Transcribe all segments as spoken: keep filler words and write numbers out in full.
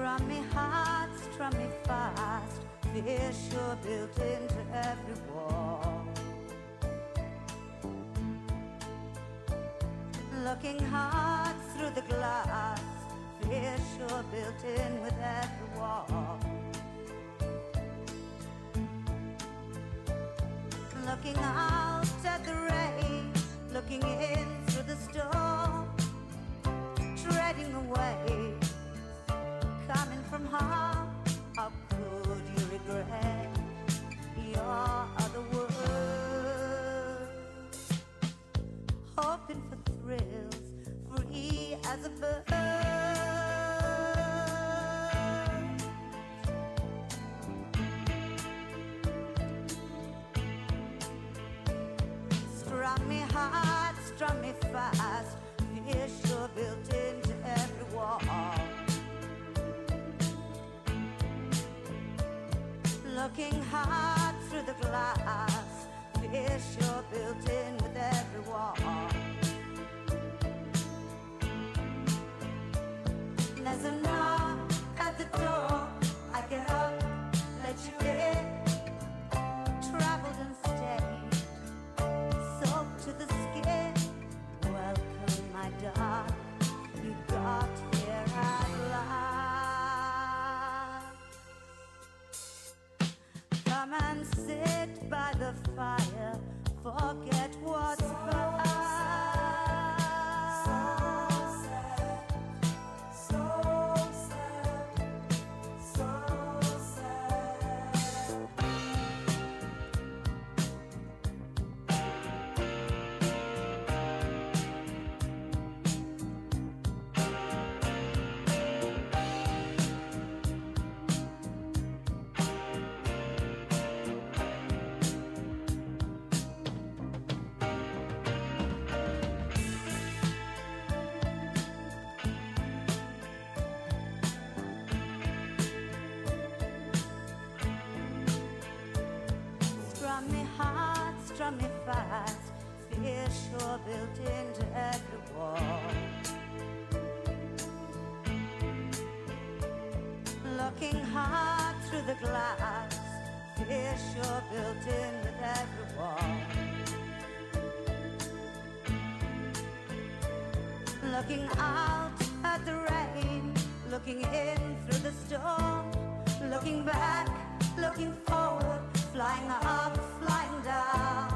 Strum me hard, strum me fast, fear sure built into every wall. Looking hard through the glass, fear sure built in with every wall. Looking out at the rain, looking in through the storm, treading the waves, coming from harm. How could you regret your other words? Hoping for thrills, free as a bird. Strum me hard, strum me fast, fear sure built into every wall. Looking hard through the glass, fear sure built in with every wall. There's a knock at the door, I get up, let you in, traveled and stayed, soaked to the skin. Welcome, my darling, you got here at last. Come and sit by the fire, forget what's past. Strum me hard, strum me fast, fear sure built into every wall. Looking hard through the glass, fear sure built in with every wall. Looking out at the rain, looking in through the storm, looking back, looking forward, flying up, flying down.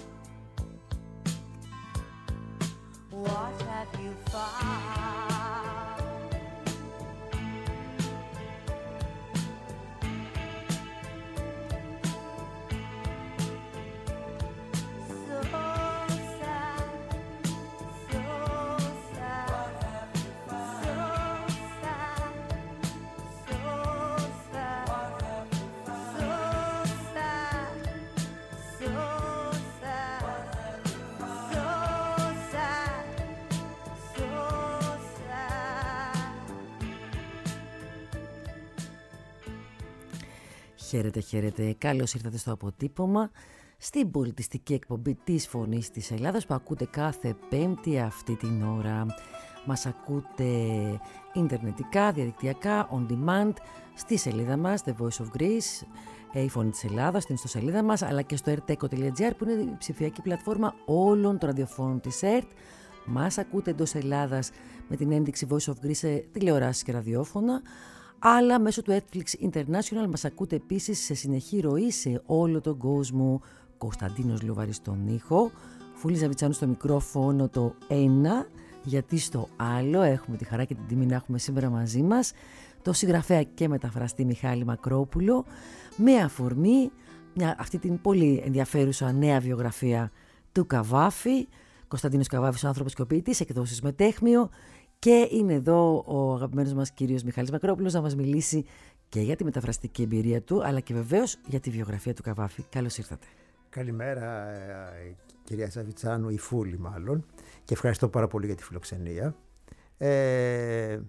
What have you found? So sad, so sad. What have you found? So sad, so sad. What have you found? So sad, so sad. What have you found? So sad, so sad. Χαίρετε, χαίρετε. Καλώς ήρθατε στο αποτύπωμα, στην πολιτιστική εκπομπή της Φωνής της Ελλάδας που ακούτε κάθε Πέμπτη αυτή την ώρα. Μας ακούτε ιντερνετικά, διαδικτυακά, on demand, στη σελίδα μας, The Voice of Greece, η Φωνή της Ελλάδας, στην ιστοσελίδα μας, αλλά και στο erteco τελεία gr που είναι η ψηφιακή πλατφόρμα όλων των ραδιοφώνων της ΕΡΤ. Μας ακούτε εντός Ελλάδας με την ένδειξη Voice of Greece σε τηλεοράσεις και ραδιόφωνα, αλλά μέσω του Netflix International μας ακούτε επίσης σε συνεχή ροή σε όλο τον κόσμο. Κωνσταντίνος Λοβαρής στον ήχο, Φούλη Ζαβιτσάνου στο μικρόφωνο το ένα, γιατί στο άλλο έχουμε τη χαρά και την τιμή να έχουμε σήμερα μαζί μας το συγγραφέα και μεταφραστή Μιχάλη Μακρόπουλο, με αφορμή μια, αυτή την πολύ ενδιαφέρουσα νέα βιογραφία του Καβάφη. Κωνσταντίνος Καβάφης, ο άνθρωπος και ο ποιητής, εκδόσεις Μετέχμιο, και είναι εδώ ο αγαπημένος μας κύριος Μιχάλης Μακρόπουλος να μας μιλήσει και για τη μεταφραστική εμπειρία του, αλλά και βεβαίως για τη βιογραφία του Καβάφη. Καλώς ήρθατε. Καλημέρα κυρία Ζαβιτσάνου, η Φούλη μάλλον, και ευχαριστώ πάρα πολύ για τη φιλοξενία. Ε,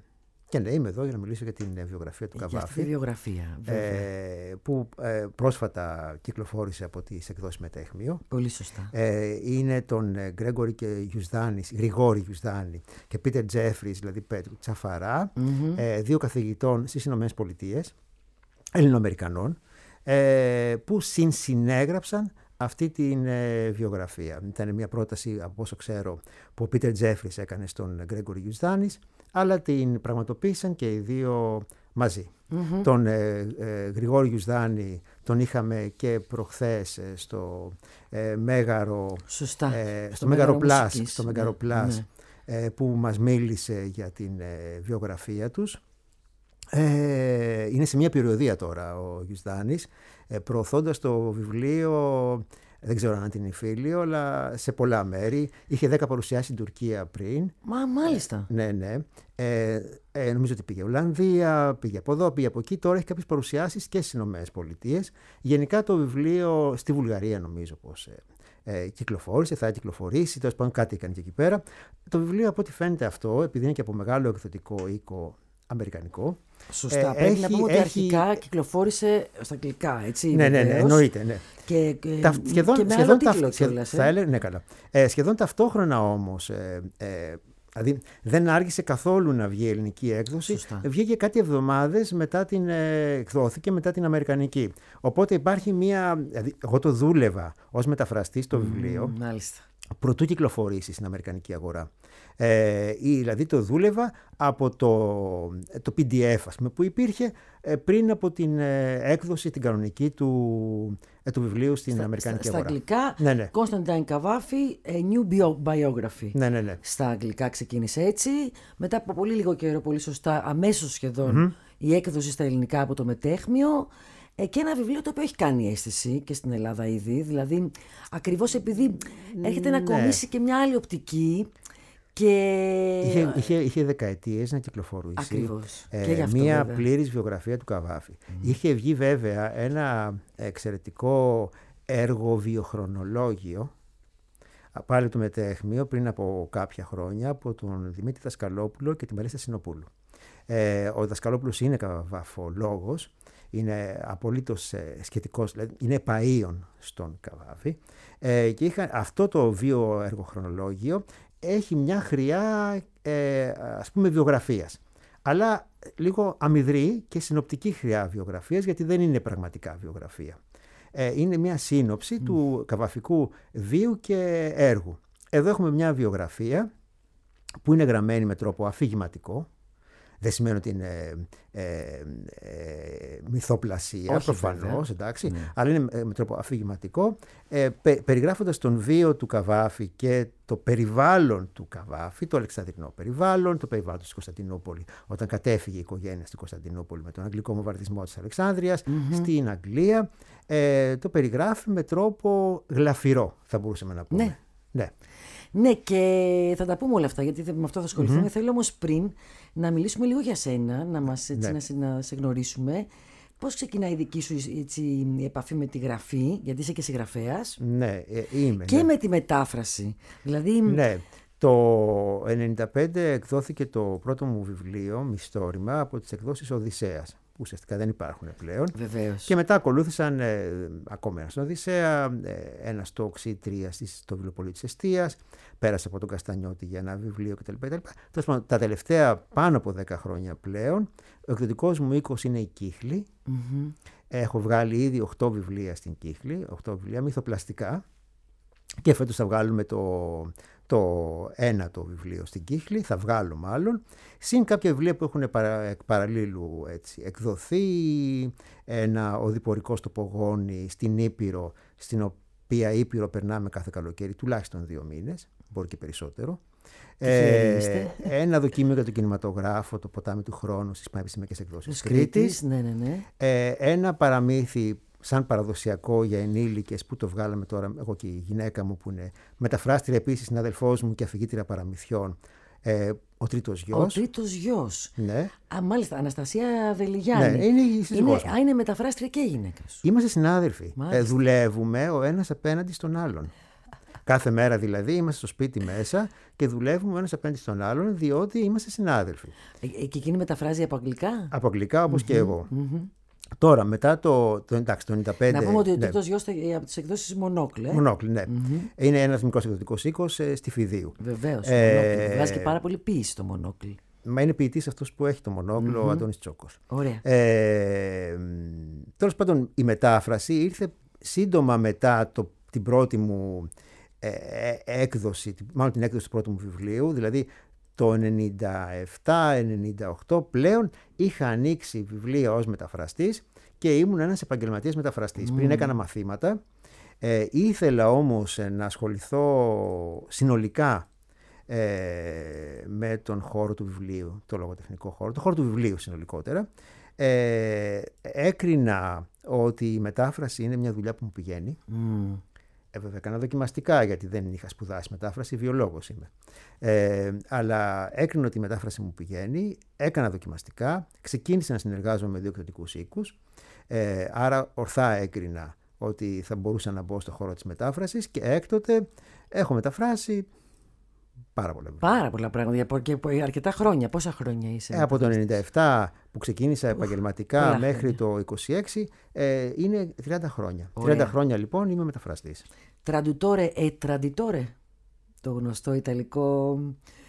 Και ναι, είμαι εδώ για να μιλήσω για την βιογραφία του Για Καβάφη. αυτή τη βιογραφία, βέβαια. Ε, που ε, πρόσφατα κυκλοφόρησε από τις εκδόσεις Μετέχμιο. Πολύ σωστά. Ε, είναι τον Γκρέγκορη και Γιουσδάνη, Γρηγόρη Γιουσδάνη και Πίτερ Τζέφρις, δηλαδή Πέτρου Τσαφαρά, mm-hmm. ε, δύο καθηγητών στις Ηνωμένες Πολιτείες, Ελληνοαμερικανών, ε, που συνσυνέγραψαν αυτή την ε, βιογραφία. Ήταν μια πρόταση, από όσο ξέρω, που ο Πίτερ Τζέφρις έκανε στον Γκρέγκορη Γιουσδάνη, αλλά την πραγματοποίησαν και οι δύο μαζί. Mm-hmm. Τον ε, ε, Γρηγόρη Γιουσδάνη τον είχαμε και προχθές ε, στο ε, Μέγαρο, ε, στο, στο Μέγαρο Πλάς, στο Μέγαρο Πλάς, ναι. ε, που μας μίλησε για την ε, βιογραφία τους. Ε, είναι σε μια περιοδία τώρα ο Γιουσδάνης, ε, προωθώντας το βιβλίο, δεν ξέρω αν είναι φίλιο, αλλά σε πολλά μέρη. Είχε δέκα παρουσιάσεις στην Τουρκία πριν. Μα μάλιστα. Ε, ναι, ναι. Ε, ε, νομίζω ότι πήγε Ολλανδία, πήγε από εδώ, πήγε από εκεί. Τώρα έχει κάποιες παρουσιάσεις και στις Ηνωμένες Πολιτείες. Γενικά το βιβλίο, στη Βουλγαρία νομίζω πως ε, ε, κυκλοφόρησε, θα κυκλοφορήσει. Τέλος πάντων κάτι έκανε και εκεί πέρα. Το βιβλίο, από ό,τι φαίνεται αυτό, επειδή είναι και από μεγάλο εκδοτικό οίκο αμερικανικό. Σωστά. Ε, Πρέπει έχει, να πούμε ότι έχει... αρχικά κυκλοφόρησε στα αγγλικά, έτσι. Ναι, ναι, ναι, εννοείται. Ναι. Και, και, τα, σχεδόν, και με σχεδόν άλλο τα, τίτλο σχεδόν, κιόλας, θα έλεγα, ναι, καλά. Ε, σχεδόν ταυτόχρονα όμως, ε, ε, δηλαδή δεν άργησε καθόλου να βγει η ελληνική έκδοση. Σωστά. Βγήκε κάτι εβδομάδες μετά την ε, εκδόθηκε μετά την αμερικανική. Οπότε υπάρχει μία, δηλαδή, εγώ το δούλευα ως μεταφραστής στο mm, βιβλίο. Μάλιστα. Προτού κυκλοφορήσει στην αμερικανική αγορά. Ε, ή, δηλαδή το δούλευα από το, το πι ντι εφ, ας πούμε, που υπήρχε ε, πριν από την ε, έκδοση την κανονική του, ε, του βιβλίου στην στα, αμερικανική στα, αγορά. Στα αγγλικά, ναι, ναι. Constantine Cavafy, a new biography. Ναι, ναι, ναι. Στα αγγλικά ξεκίνησε έτσι. Μετά από πολύ λίγο καιρό, πολύ σωστά, αμέσως σχεδόν, mm-hmm. η έκδοση στα ελληνικά από το Μετέχμιο. Και ένα βιβλίο το οποίο έχει κάνει αίσθηση και στην Ελλάδα ήδη, δηλαδή ακριβώς επειδή έρχεται να κομίσει ναι. και μια άλλη οπτική και... Είχε, είχε, είχε δεκαετίες να κυκλοφορήσει. Ακριβώς. Ε, και γι' αυτό, μια βέβαια. πλήρης βιογραφία του Καβάφη. Mm. Είχε βγει βέβαια ένα εξαιρετικό έργο βιοχρονολόγιο, πάλι του Μετέχμιο, πριν από κάποια χρόνια, από τον Δημήτρη Δασκαλόπουλο και τη Μαρίστα Συνοπούλου. Ε, ο Δασκαλόπουλος είναι καβαφολόγος, είναι απολύτως ε, σχετικός, δηλαδή είναι επαΐων στον Καβάφη, ε, και είχα, αυτό το βίο εργοχρονολόγιο έχει μια χρειά ε, ας πούμε βιογραφίας, αλλά λίγο αμυδρή και συνοπτική χρειά βιογραφίας, γιατί δεν είναι πραγματικά βιογραφία. Ε, είναι μια σύνοψη mm. του καβαφικού βίου και έργου. Εδώ έχουμε μια βιογραφία που είναι γραμμένη με τρόπο αφηγηματικό. Δεν σημαίνει ότι είναι ε, ε, ε, μυθοπλασία, προφανώς, εντάξει, ναι. αλλά είναι με τρόπο αφηγηματικό, ε, πε, περιγράφοντας τον βίο του Καβάφη και το περιβάλλον του Καβάφη, το αλεξανδρινό περιβάλλον, το περιβάλλον στην Κωνσταντινούπολη, όταν κατέφυγε η οικογένεια στην Κωνσταντινούπολη με τον αγγλικό βομβαρδισμό της Αλεξάνδρειας, mm-hmm. στην Αγγλία, ε, το περιγράφει με τρόπο γλαφυρό, θα μπορούσαμε να πούμε. Ναι. ναι. Ναι, και θα τα πούμε όλα αυτά, γιατί με αυτό θα ασχοληθούμε. Mm-hmm. Θέλω όμως πριν να μιλήσουμε λίγο για σένα, να, μας, έτσι, ναι. να, σε, να σε γνωρίσουμε. Πώς ξεκινάει η δική σου έτσι, η επαφή με τη γραφή, γιατί είσαι και συγγραφέας. Ναι, είμαι. Και ναι. με τη μετάφραση. Δηλαδή... Ναι, το ενενήντα πέντε εκδόθηκε το πρώτο μου βιβλίο, μυθιστόρημα, από τις εκδόσεις Οδυσσέας, που ουσιαστικά δεν υπάρχουν πλέον. Βεβαίως. Και μετά ακολούθησαν ε, ακόμα ένα στον Οδυσσέα, ε, ένα στο Οξύτρια στο βιβλιοπωλείο της Εστίας, πέρασε από τον Καστανιώτη για ένα βιβλίο κτλ. κτλ. Τα τελευταία πάνω από δέκα χρόνια πλέον, ο εκδοτικός μου οίκος είναι η Κύχλη. Mm-hmm. Έχω βγάλει ήδη οκτώ βιβλία στην Κύχλη, οκτώ βιβλία μυθοπλαστικά, και φέτος θα βγάλουμε το... το ένατο βιβλίο στην Κύχλη, θα βγάλω μάλλον, συν κάποια βιβλία που έχουν παρα, εκ παραλλήλου έτσι, εκδοθεί, ένα οδηπορικό στο Πογόνι στην Ήπειρο, στην οποία Ήπειρο περνάμε κάθε καλοκαίρι τουλάχιστον δύο μήνες, μπορεί και περισσότερο. Ε, ένα δοκίμιο για τον κινηματογράφο, το Ποτάμι του Χρόνου στις Πανεπιστημιακές Εκδόσεις Κρήτης. Ναι, ναι, ναι. Ε, ένα παραμύθι σαν παραδοσιακό για ενήλικες που το βγάλαμε τώρα εγώ και η γυναίκα μου, που είναι μεταφράστρια επίσης, συναδελφός μου και αφηγήτρια παραμυθιών, ε, ο τρίτος γιος. Ο τρίτος γιος. Ναι. Α, μάλιστα, Αναστασία Δελιγιάννη. Ναι, είναι η σύζυγός μου. Α, είναι μεταφράστρια και η γυναίκα σου. Είμαστε συνάδελφοι. Ε, δουλεύουμε ο ένας απέναντι στον άλλον. Κάθε μέρα δηλαδή είμαστε στο σπίτι μέσα και δουλεύουμε ο ένας απέναντι στον άλλον, διότι είμαστε συνάδελφοι. Ε, και εκείνη μεταφράζει από αγγλικά. Από αγγλικά, όπως mm-hmm, και εγώ. Mm-hmm. Τώρα, μετά το, το, εντάξει, το ενενήντα πέντε. Να πούμε ότι ο ναι. τρίτος γιος από τις εκδόσεις Μονόκλ. Ε? Μονόκλ, ναι. Mm-hmm. Είναι ένας μικρός εκδοτικός οίκος ε, στη Φιδίου. Βεβαίως. Ε, βγάζει και πάρα πολύ ποίηση το Μονόκλ. Μα είναι ποιητής αυτός που έχει το Μονόκλ, mm-hmm. ο Αντώνης Τσόκος. Ωραία. Ε, τέλος πάντων, η μετάφραση ήρθε σύντομα μετά το, την πρώτη μου ε, έκδοση, μάλλον την έκδοση του πρώτου μου βιβλίου, δηλαδή το ενενήντα επτά ενενήντα οκτώ πλέον είχα ανοίξει βιβλία ως μεταφραστής και ήμουν ένας επαγγελματίας μεταφραστής. Mm. Πριν έκανα μαθήματα, ε, ήθελα όμως να ασχοληθώ συνολικά ε, με τον χώρο του βιβλίου, το λογοτεχνικό χώρο, το χώρο του βιβλίου συνολικότερα. Ε, έκρινα ότι η μετάφραση είναι μια δουλειά που μου πηγαίνει. Mm. Ε, βέβαια, έκανα δοκιμαστικά, γιατί δεν είχα σπουδάσει μετάφραση, βιολόγος είμαι. Ε, αλλά έκρινα ότι η μετάφραση μου πηγαίνει, έκανα δοκιμαστικά, ξεκίνησα να συνεργάζομαι με δύο εκδοτικούς οίκους, ε, άρα ορθά έκρινα ότι θα μπορούσα να μπω στο χώρο της μετάφρασης και έκτοτε έχω μεταφράσει πάρα πολλά βιβλία. Πάρα πολλά πράγματα και αρκετά χρόνια. Πόσα χρόνια είσαι? Ε, από το ενενήντα επτά που ξεκίνησα επαγγελματικά Ουφ, μέχρι το είκοσι έξι ε, είναι τριάντα χρόνια. Ωραία. τριάντα χρόνια λοιπόν είμαι μεταφραστής. Τραντουτόρε e traditore, το γνωστό ιταλικό.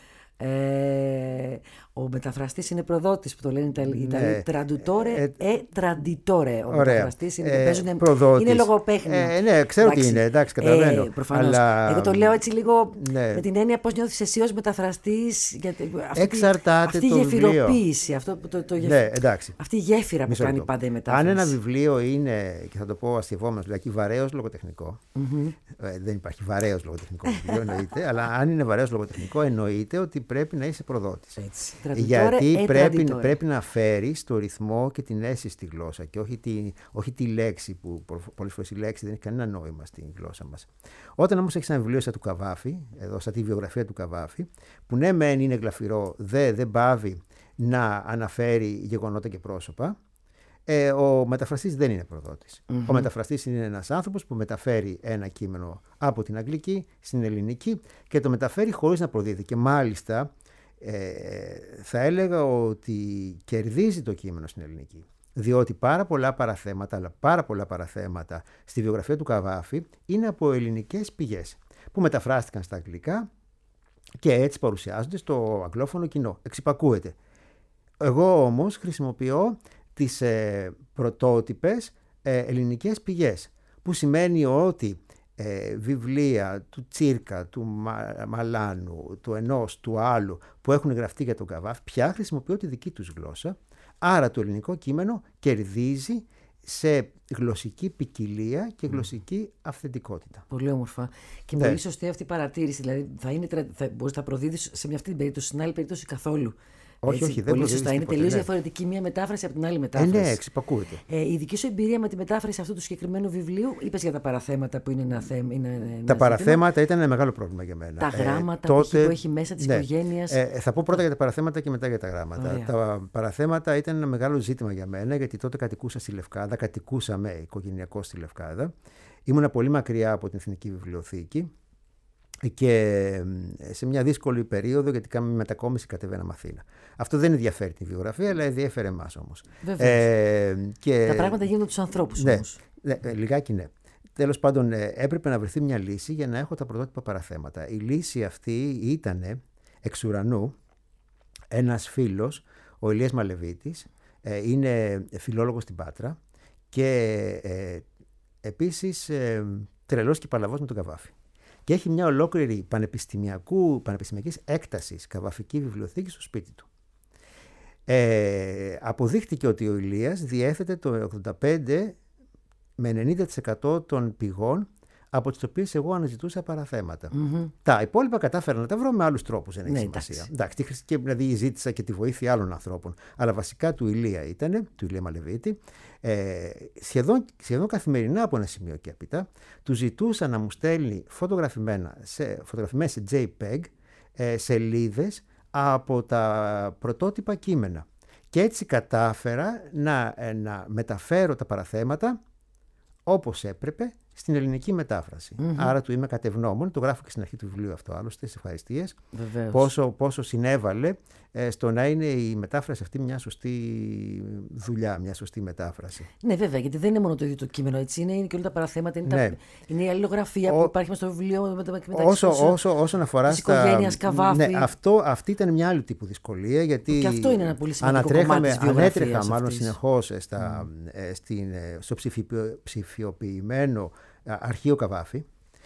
Ε, ο μεταφραστής είναι προδότης που το λένε οι Ιταλοί. Ναι. Τραντουτόρε e traditore. Ο Ωραία. μεταφραστής είναι, ε, παίζουν, προδότης. είναι λογοπαίχνη. Ε, ναι, ξέρω τι είναι, εντάξει, καταλαβαίνω. Ε, προφανώς. Αλλά... Εγώ το λέω έτσι λίγο ναι. με την έννοια πώς νιώθεις εσύ ως μεταφραστής. Γιατί αυτή, εξαρτάται αυτή το η βιβλίο. γεφυροποίηση, αυτό, το, το, γεφ... ναι, εντάξει. αυτή η γέφυρα Μισό που κάνει λεπτό. πάντα η μετάφραση. Αν ένα βιβλίο είναι, και θα το πω αστειευόμενος, δηλαδή βαρέως λογοτεχνικό, mm-hmm. ε, δεν υπάρχει βαρέως λογοτεχνικό βιβλίο, εννοείται, αλλά αν είναι βαρέως λογοτεχνικό, εννοείται ότι πρέπει να είσαι προδότης. Γιατί πρέπει, πρέπει να φέρεις το ρυθμό και την αίσθηση στη γλώσσα και όχι τη, όχι τη λέξη, που πολλές φορές η λέξη δεν έχει κανένα νόημα στη γλώσσα μας. Όταν όμως έχεις ένα βιβλίο σαν του Καβάφη, εδώ σαν τη βιογραφία του Καβάφη, που ναι μεν είναι γλαφυρό, δε, δεν πάβει να αναφέρει γεγονότα και πρόσωπα, ε, ο μεταφραστής δεν είναι προδότης. Mm-hmm. Ο μεταφραστής είναι ένας άνθρωπος που μεταφέρει ένα κείμενο από την αγγλική στην ελληνική και το μεταφέρει χωρίς να προδίδει. Και μάλιστα ε, θα έλεγα ότι κερδίζει το κείμενο στην ελληνική. Διότι πάρα πολλά παραθέματα, αλλά πάρα πολλά παραθέματα στη βιογραφία του Καβάφη είναι από ελληνικές πηγές που μεταφράστηκαν στα αγγλικά και έτσι παρουσιάζονται στο αγγλόφωνο κοινό. Εξυπακούεται. Εγώ όμως χρησιμοποιώ τις ε, πρωτότυπες ε, ελληνικές πηγές, που σημαίνει ότι ε, βιβλία του Τσίρκα, του Μα, Μαλάνου, του ενός, του άλλου που έχουν γραφτεί για τον Καβάφη, πια χρησιμοποιώ τη δική τους γλώσσα, άρα το ελληνικό κείμενο κερδίζει σε γλωσσική ποικιλία και γλωσσική αυθεντικότητα. Πολύ όμορφα. Και ναι. πολύ σωστή αυτή η παρατήρηση. Δηλαδή, θα, είναι, θα μπορείς να προδίδεις σε μια αυτή την περίπτωση, στην άλλη περίπτωση καθόλου. Όχι, έτσι, όχι, δεν πολύ σωστά. Είναι τελείως ναι. διαφορετική μία μετάφραση από την άλλη μετάφραση. Ε, ναι, εξυπακούεται. Ε, η δική σου εμπειρία με τη μετάφραση αυτού του συγκεκριμένου βιβλίου, είπες για τα παραθέματα που είναι ένα θέμα. Είναι ένα τα ζήτημα. Παραθέματα ήταν ένα μεγάλο πρόβλημα για μένα. Τα γράμματα ε, τότε, που έχει μέσα της ναι. οικογένειας. Ε, θα πω πρώτα για τα παραθέματα και μετά για τα γράμματα. Ωραία. Τα παραθέματα ήταν ένα μεγάλο ζήτημα για μένα, γιατί τότε κατοικούσα στη Λευκάδα, κατοικούσαμε οικογενειακώς στη Λευκάδα. Ήμουνα πολύ μακριά από την Εθνική Βιβλιοθήκη. Και σε μια δύσκολη περίοδο, γιατί κάναμε μετακόμιση, κατεβαίναμε Αθήνα. Αυτό δεν ενδιαφέρει τη βιογραφία, αλλά ενδιαφέρει εμάς όμως. Ε, και... Τα πράγματα γίνονται τους ανθρώπους ναι, όμως. Ναι, λιγάκι ναι. Τέλος πάντων, έπρεπε να βρεθεί μια λύση για να έχω τα πρωτότυπα παραθέματα. Η λύση αυτή ήταν εξ ουρανού ένας φίλος, ο Ηλίας Μαλεβίτης, είναι φιλόλογος στην Πάτρα και ε, επίσης ε, τρελός και παλαβός με τον Καβάφη. Και έχει μια ολόκληρη πανεπιστημιακού, πανεπιστημιακής έκτασης καβαφική βιβλιοθήκη στο σπίτι του. Ε, αποδείχτηκε ότι ο Ηλίας διέθετε το ογδόντα πέντε με ενενήντα τοις εκατό των πηγών από τις οποίες εγώ αναζητούσα παραθέματα. Mm-hmm. Τα υπόλοιπα κατάφερα να τα βρω με άλλους τρόπους, δεν έχει ναι, σημασία. Εντάξει, και, δηλαδή ζήτησα και τη βοήθεια άλλων ανθρώπων. Αλλά βασικά του Ηλία ήταν, του Ηλία Μαλεβίτη, ε, σχεδόν, σχεδόν καθημερινά από ένα σημείο και έπειτα, του ζητούσα να μου στέλνει φωτογραφημένα σε, φωτογραφημένες σε JPEG ε, σελίδες από τα πρωτότυπα κείμενα. Και έτσι κατάφερα να, ε, να μεταφέρω τα παραθέματα όπως έπρεπε στην ελληνική μετάφραση. Mm-hmm. Άρα του είμαι κατευγνώμων, το γράφω και στην αρχή του βιβλίου αυτό άλλωστε, στις ευχαριστίες. Πόσο, πόσο συνέβαλε ε, στο να είναι η μετάφραση αυτή μια σωστή δουλειά, μια σωστή μετάφραση. Ναι, βέβαια, γιατί δεν είναι μόνο το ίδιο το κείμενο, έτσι είναι, είναι και όλα τα παραθέματα, είναι, ναι. τα, είναι η αλληλογραφία Ο, που υπάρχει στο βιβλίο μεταξύ όσο, όσο, όσον αφορά της οικογένειας Καβάφη. Ναι, αυτό, αυτή ήταν μια άλλη τύπου δυσκολία, γιατί και αυτό είναι ένα πολύ σημαντικό κομμάτι της βιογραφίας ανέτρεχα αυτής. μάλλον συνεχώς στα, mm. ε, στην, στο ψηφιο, ψηφιοποιημένο αρχείο Καβάφη.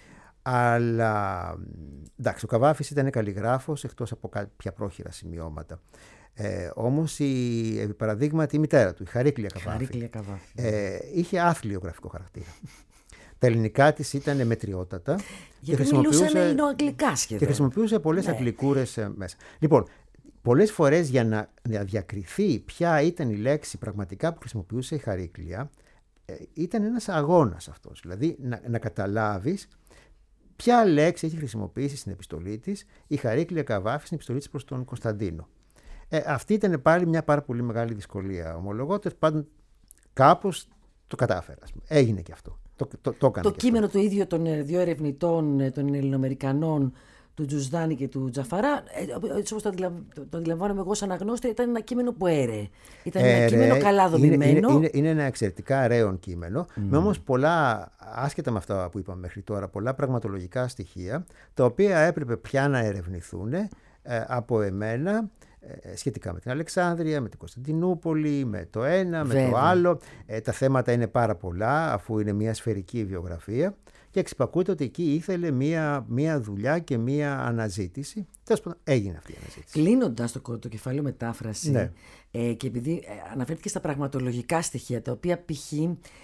Αλλά εντάξει, ο Καβάφης ήταν καλλιγράφος εκτός από κάποια πρόχειρα σημειώματα. Ε, όμως η, επί παραδείγματι η μητέρα του, η Χαρίκλια Καβάφη, ε, είχε άθλιο γραφικό χαρακτήρα. Τα ελληνικά της ήταν μετριότατα. Γιατί και μιλούσαν ελληνοαγγλικά σχεδόν. Και χρησιμοποιούσε πολλές ναι. αγγλικούρες ε, μέσα. Λοιπόν, πολλές φορές για να, να διακριθεί ποια ήταν η λέξη πραγματικά που χρησιμοποιούσε η Χαρίκλια, ε, ήταν ένας αγώνας αυτός. Δηλαδή να, να καταλάβεις ποια λέξη έχει χρησιμοποιήσει στην επιστολή της η Χαρίκλια Καβάφη στην επιστολή της προς τον Κωνσταντίνο. Ε, αυτή ήταν πάλι μια πάρα πολύ μεγάλη δυσκολία. Ομολογώ ότι πάντων κάπως το κατάφερα. Έγινε και αυτό. Το, το, το, το και κείμενο αυτό. το ίδιο των δύο ερευνητών, των Ελληνοαμερικανών, του Τζουσδάνη και του Τζαφαρά, έτσι όπως το, αντιλαμβ... το αντιλαμβάνομαι εγώ σαν αγνώστρια, ήταν ένα κείμενο που έρεε. Ήταν ένα ε, κείμενο καλά δομημένο. Είναι, είναι, είναι, είναι ένα εξαιρετικά αραίον κείμενο, mm. με όμως πολλά, άσχετα με αυτά που είπαμε μέχρι τώρα, πολλά πραγματολογικά στοιχεία, τα οποία έπρεπε πια να ερευνηθούν ε, από εμένα, ε, σχετικά με την Αλεξάνδρεια, με την Κωνσταντινούπολη, με το ένα, Βέβαια. με το άλλο. Ε, τα θέματα είναι πάρα πολλά, αφού είναι μια σφαιρική βιογραφία. Και εξυπακούεται ότι εκεί ήθελε μία, μία δουλειά και μία αναζήτηση. Τέλος πάντων, έγινε αυτή η αναζήτηση. Κλείνοντας το, το κεφάλαιο μετάφραση, ναι. ε, και επειδή ε, αναφέρθηκε στα πραγματολογικά στοιχεία, τα οποία π.χ.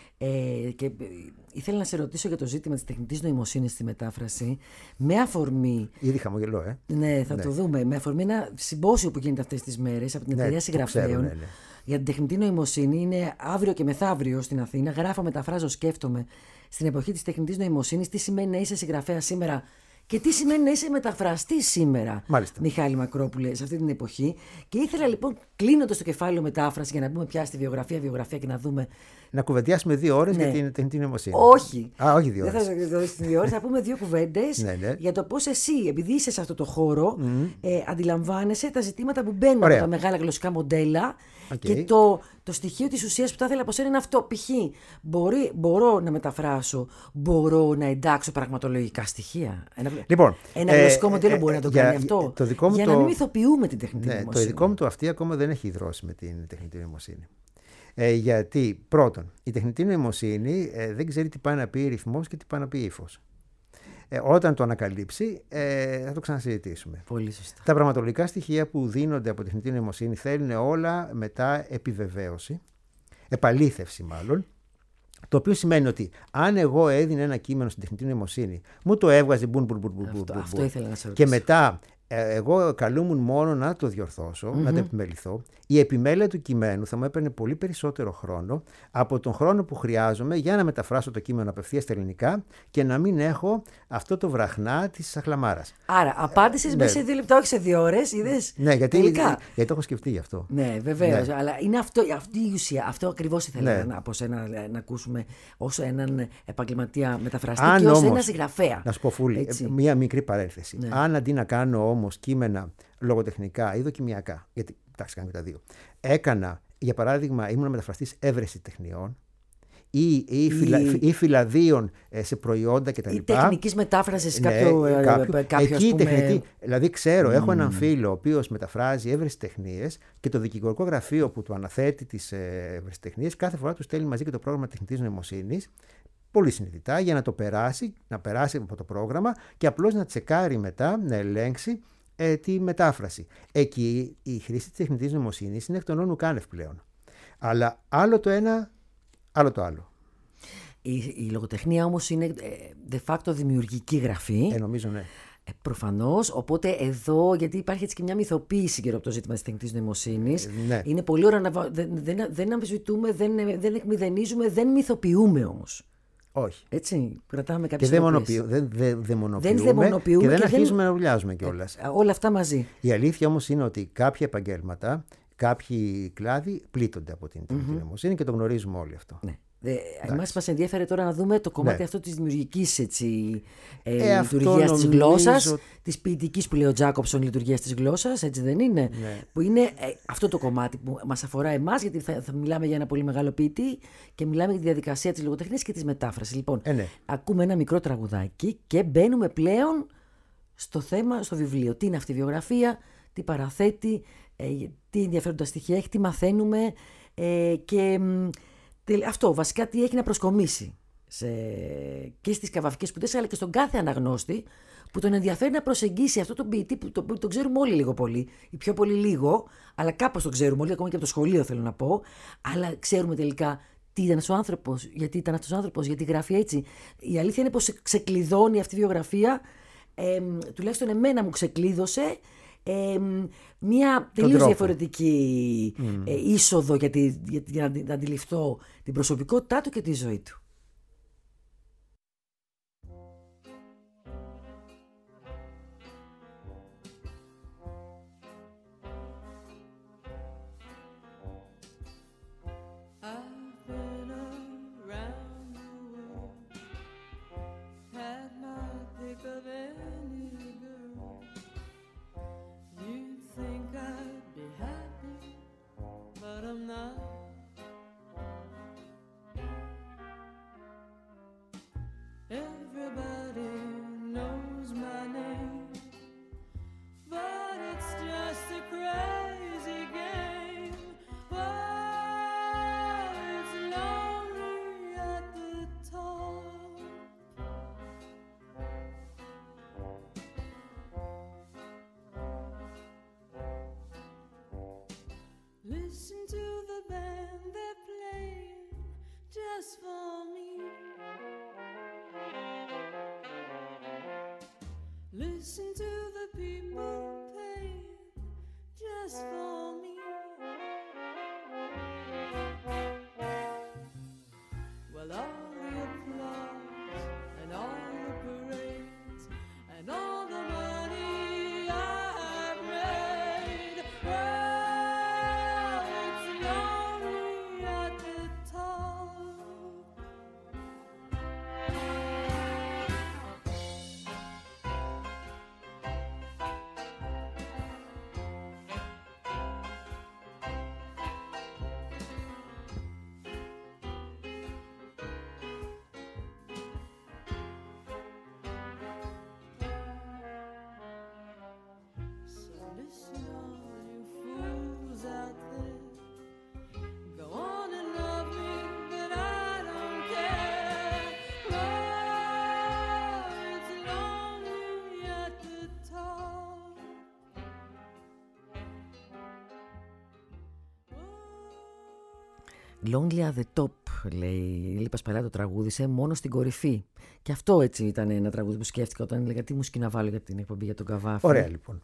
Ε, και ε, ήθελα να σε ρωτήσω για το ζήτημα της τεχνητής νοημοσύνης στη μετάφραση, με αφορμή. Ήδη χαμογελώ, ε. Ναι, θα ναι. το δούμε. Με αφορμή ένα συμπόσιο που γίνεται αυτές τις μέρες από την ναι, εταιρεία συγγραφέων. Ναι, ναι. Για την τεχνητή νοημοσύνη. Είναι αύριο και μεθαύριο στην Αθήνα. Γράφω, μεταφράζω, σκέφτομαι. Στην εποχή της τεχνητής νοημοσύνης, τι σημαίνει να είσαι συγγραφέα σήμερα και τι σημαίνει να είσαι μεταφραστής σήμερα, Μάλιστα. Μιχάλη Μακρόπουλε, σε αυτή την εποχή. Και ήθελα λοιπόν, κλείνοντας το κεφάλαιο μετάφραση, για να μπούμε πια στη βιογραφία, βιογραφία και να δούμε. Να κουβεντιάσουμε δύο ώρες ναι. για την τεχνητή νοημοσύνη. Όχι. Α, όχι δύο ώρες. Δεν θα σας δύο ώρες. Θα πούμε δύο κουβέντες ναι, ναι. για το πώς εσύ, επειδή είσαι σε αυτό το χώρο, mm. ε, αντιλαμβάνεσαι τα ζητήματα που μπαίνουν Ωραία. από τα μεγάλα γλωσσικά μοντέλα. Okay. Και το, το στοιχείο της ουσίας που θα ήθελα από σένα είναι αυτό. Π.χ. μπορώ να μεταφράσω, μπορώ να εντάξω πραγματολογικά στοιχεία. Ένα, λοιπόν, ένα ε, γλωσσικό μοντέλο ε, μπορεί να το για, κάνει αυτό. Το δικό μου για το... να μην μυθοποιούμε την τεχνητή ναι, νοημοσύνη. Το δικό μου το αυτή ακόμα δεν έχει ιδρώσει με την τεχνητή νοημοσύνη. Ε, γιατί πρώτον, η τεχνητή νοημοσύνη ε, δεν ξέρει τι πάει να πει ρυθμός και τι πάει να πει ύφος. Ε, όταν το ανακαλύψει, ε, θα το ξανασυζητήσουμε. Πολύ σωστά. Τα πραγματολογικά στοιχεία που δίνονται από τεχνητή νοημοσύνη θέλουν όλα μετά επιβεβαίωση, επαλήθευση μάλλον, το οποίο σημαίνει ότι αν εγώ έδινα ένα κείμενο στην τεχνητή νοημοσύνη, μου το έβγαζε μπουν, μπουν, μπουν, μπουν, αυτό, μπουν, αυτό ήθελα να σε ρωτήσω. Και μετά ε, εγώ καλούμουν μόνο να το διορθώσω, mm-hmm. να το επιμεληθώ. Η επιμέλεια του κειμένου θα μου έπαιρνε πολύ περισσότερο χρόνο από τον χρόνο που χρειάζομαι για να μεταφράσω το κείμενο απευθείας στα ελληνικά και να μην έχω αυτό το βραχνά της σαχλαμάρας. Άρα, απάντησες ε, μέσα ναι. σε δύο λεπτά, όχι σε δύο ώρες, είδες. Ναι, γιατί, τελικά. γιατί το έχω σκεφτεί γι' αυτό. Ναι, βεβαίως. Ναι. Αλλά είναι αυτό, αυτή η ουσία. Αυτό ακριβώς ήθελα ναι. να, από σένα να ακούσουμε ως έναν επαγγελματία μεταφραστή Αν και ως όμως, ένα συγγραφέα. Να σου πω, Φούλη, μία μικρή παρένθεση. Ναι. Αν αντί να κάνω όμως κείμενα λογοτεχνικά ή δοκιμιακά, γιατί εντάξει, κάνω και τα δύο, έκανα, για παράδειγμα, ήμουν μεταφραστής έβρεση τεχνιών ή, ή, ή... Φυλα, ή φυλαδίων σε προϊόντα κτλ. Ή τεχνικής μετάφρασης ναι, κάποιο, κάποιο, κάποιο εκεί πούμε... τεχνητή, δηλαδή ξέρω, mm. έχω έναν φίλο ο οποίος μεταφράζει ευρεσιτεχνίες και το δικηγορικό γραφείο που του αναθέτει τις ευρεσιτεχνίες κάθε φορά του στέλνει μαζί και το πρόγραμμα τεχνητής νοημοσύνης, πολύ συνειδητά, για να το περάσει, να περάσει από το πρόγραμμα και απλώς να τσεκάρει μετά, να ελέγξει ε, τη μετάφραση. Εκεί η χρήση της τεχνητής νοημοσύνης είναι εκ των όνου κάνευ πλέον. Αλλά άλλο το ένα, άλλο το άλλο. Η, η λογοτεχνία όμως είναι de facto δημιουργική γραφή. Ε, νομίζω ναι. Ε, προφανώς, οπότε εδώ, γιατί υπάρχει έτσι και μια μυθοποίηση γύρω από το ζήτημα της τεχνητής νοημοσύνης, ε, ναι. είναι πολύ ώρα να δεν, δεν, δεν αμφισβητούμε, δεν, δεν εκμηδενίζουμε, δεν μυθοποιούμε όμως. Όχι. Έτσι, κρατάμε κάποιες και δεν δαιμονοποιούμε, δεν δαιμονοποιούμε, δεν δαιμονοποιούμε και δεν και αρχίζουμε δεν... να ουλιάζουμε κιόλας. Ε, όλα αυτά μαζί. Η αλήθεια όμως είναι ότι κάποια επαγγέλματα, κάποιοι κλάδοι πλήττονται από την τεχνητή mm-hmm. νοημοσύνη και το γνωρίζουμε όλοι αυτό. Ναι. Εμάς μας ενδιαφέρει τώρα να δούμε το κομμάτι ναι. αυτό της δημιουργικής έτσι, ε, ε, λειτουργίας της νομίζω... γλώσσας, της ποιητικής που λέει ο Τζάκοψον λειτουργίας της γλώσσας, έτσι δεν είναι? Ναι. Που είναι ε, αυτό το κομμάτι που μας αφορά εμάς, γιατί θα, θα μιλάμε για ένα πολύ μεγάλο ποιητή και μιλάμε για τη διαδικασία της λογοτεχνίας και της μετάφρασης. Λοιπόν, ε, ναι. ακούμε ένα μικρό τραγουδάκι και μπαίνουμε πλέον στο θέμα, στο βιβλίο. Τι είναι αυτή η βιογραφία, τι παραθέτει, ε, τι ενδιαφέροντα στοιχεία έχει, τι μαθαίνουμε ε, και τε, αυτό βασικά τι έχει να προσκομίσει σε, και στις καβαφικές σπουδές αλλά και στον κάθε αναγνώστη που τον ενδιαφέρει να προσεγγίσει αυτό τον ποιητή που τον, τον ξέρουμε όλοι λίγο πολύ ή πιο πολύ λίγο, αλλά κάπως τον ξέρουμε όλοι, ακόμα και από το σχολείο θέλω να πω, αλλά ξέρουμε τελικά τι ήταν ο άνθρωπος, γιατί ήταν αυτός ο άνθρωπος, γιατί γράφει έτσι. Η αλήθεια είναι πως ξεκλειδώνει αυτή η βιογραφία, ε, τουλάχιστον εμένα μου ξεκλείδωσε ε, μια τελείως διαφορετική mm. ε, είσοδο για, τη, για, για να αντιληφθώ την προσωπικότητά του και τη ζωή του. Listen to the band they're playing just for me. Listen to the people paying just for me. Well, all the applause and all the parades and all the money I've made, well, it's lonely at the top. So listen all you fools out there, go on and love me, but I don't care. Oh, it's lonely at the top. Lonely at the top, λέει η Λίπα Σπαλά, το τραγούδισε μόνο στην κορυφή. Και αυτό έτσι ήταν ένα τραγούδι που σκέφτηκα όταν έλεγα τι μουσική να βάλω για την εκπομπή για τον Καβάφη. Ωραία λοιπόν.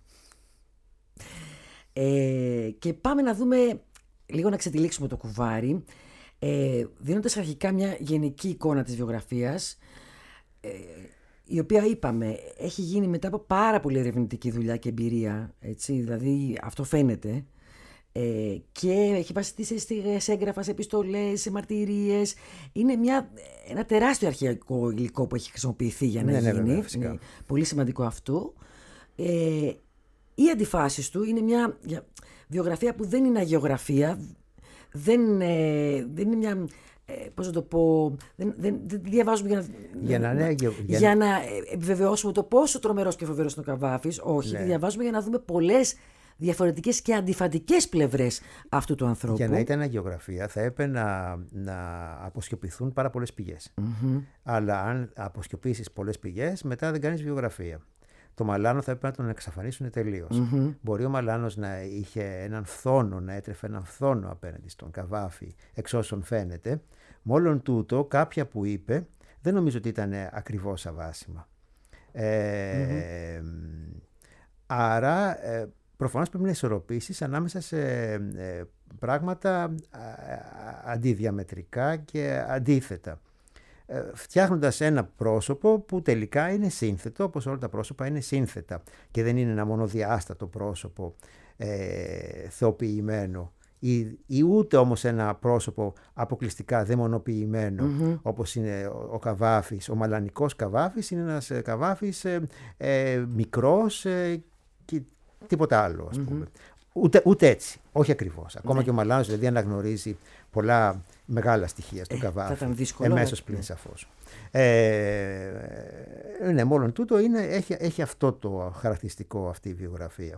Ε, και πάμε να δούμε, λίγο να ξετυλίξουμε το κουβάρι, ε, δίνοντας αρχικά μια γενική εικόνα της βιογραφίας, ε, η οποία είπαμε έχει γίνει μετά από πάρα πολύ ερευνητική δουλειά και εμπειρία, έτσι, δηλαδή αυτό φαίνεται. Ε, και έχει βασιστεί σε έγγραφα, σε επιστολές, σε μαρτυρίες. Είναι μια, ένα τεράστιο αρχαιακό υλικό που έχει χρησιμοποιηθεί για να ναι, γίνει. Ναι, βέβαια, είναι πολύ σημαντικό αυτό. Ε, οι αντιφάσεις του είναι μια βιογραφία που δεν είναι αγιογραφία, δεν, ε, δεν είναι μια... Ε, πώς να το πω, δεν, δεν, δεν διαβάζουμε για να, για να, ναι, για, για, για να επιβεβαιώσουμε το πόσο τρομερός και φοβερός είναι ο Καβάφης. Όχι, ναι. Διαβάζουμε για να δούμε πολλές διαφορετικές και αντιφατικές πλευρές αυτού του ανθρώπου. Για να ήταν αγιογραφία θα έπρεπε να, να αποσκοπηθούν πάρα πολλές πηγές. Mm-hmm. Αλλά αν αποσκοπήσεις πολλές πηγές, μετά δεν κάνεις βιογραφία. Το Μαλάνο θα έπρεπε να τον εξαφανίσουν τελείως. Mm-hmm. Μπορεί ο Μαλάνος να είχε έναν φθόνο, να έτρεφε έναν φθόνο απέναντι στον Καβάφη, εξ όσων φαίνεται. Μόλον τούτο, κάποια που είπε, δεν νομίζω ότι ήταν ακριβώς αβάσιμα. Ε, mm-hmm. Άρα... Ε, προφανώς πρέπει να ισορροπήσεις ανάμεσα σε ε, πράγματα α, αντιδιαμετρικά και αντίθετα. Ε, φτιάχνοντας ένα πρόσωπο που τελικά είναι σύνθετο, όπως όλα τα πρόσωπα είναι σύνθετα και δεν είναι ένα μονοδιάστατο πρόσωπο ε, θεοποιημένο ή, ή ούτε όμως ένα πρόσωπο αποκλειστικά δαιμονοποιημένο, Mm-hmm. όπως είναι ο, ο Καβάφης. Ο μαλανικός Καβάφης είναι ένας ε, Καβάφης ε, ε, μικρός ε, και τίποτα άλλο, ας πούμε. Mm-hmm. Ούτε, ούτε έτσι, όχι ακριβώς. Ακόμα Ναι. και ο Μαλάνος δηλαδή αναγνωρίζει πολλά μεγάλα στοιχεία στον Ε, Καβάφη. θα ήταν δύσκολο, Εμέσως ναι. πλην σαφώς. Ε, ναι, μόλον τούτο είναι, έχει, έχει αυτό το χαρακτηριστικό αυτή η βιογραφία.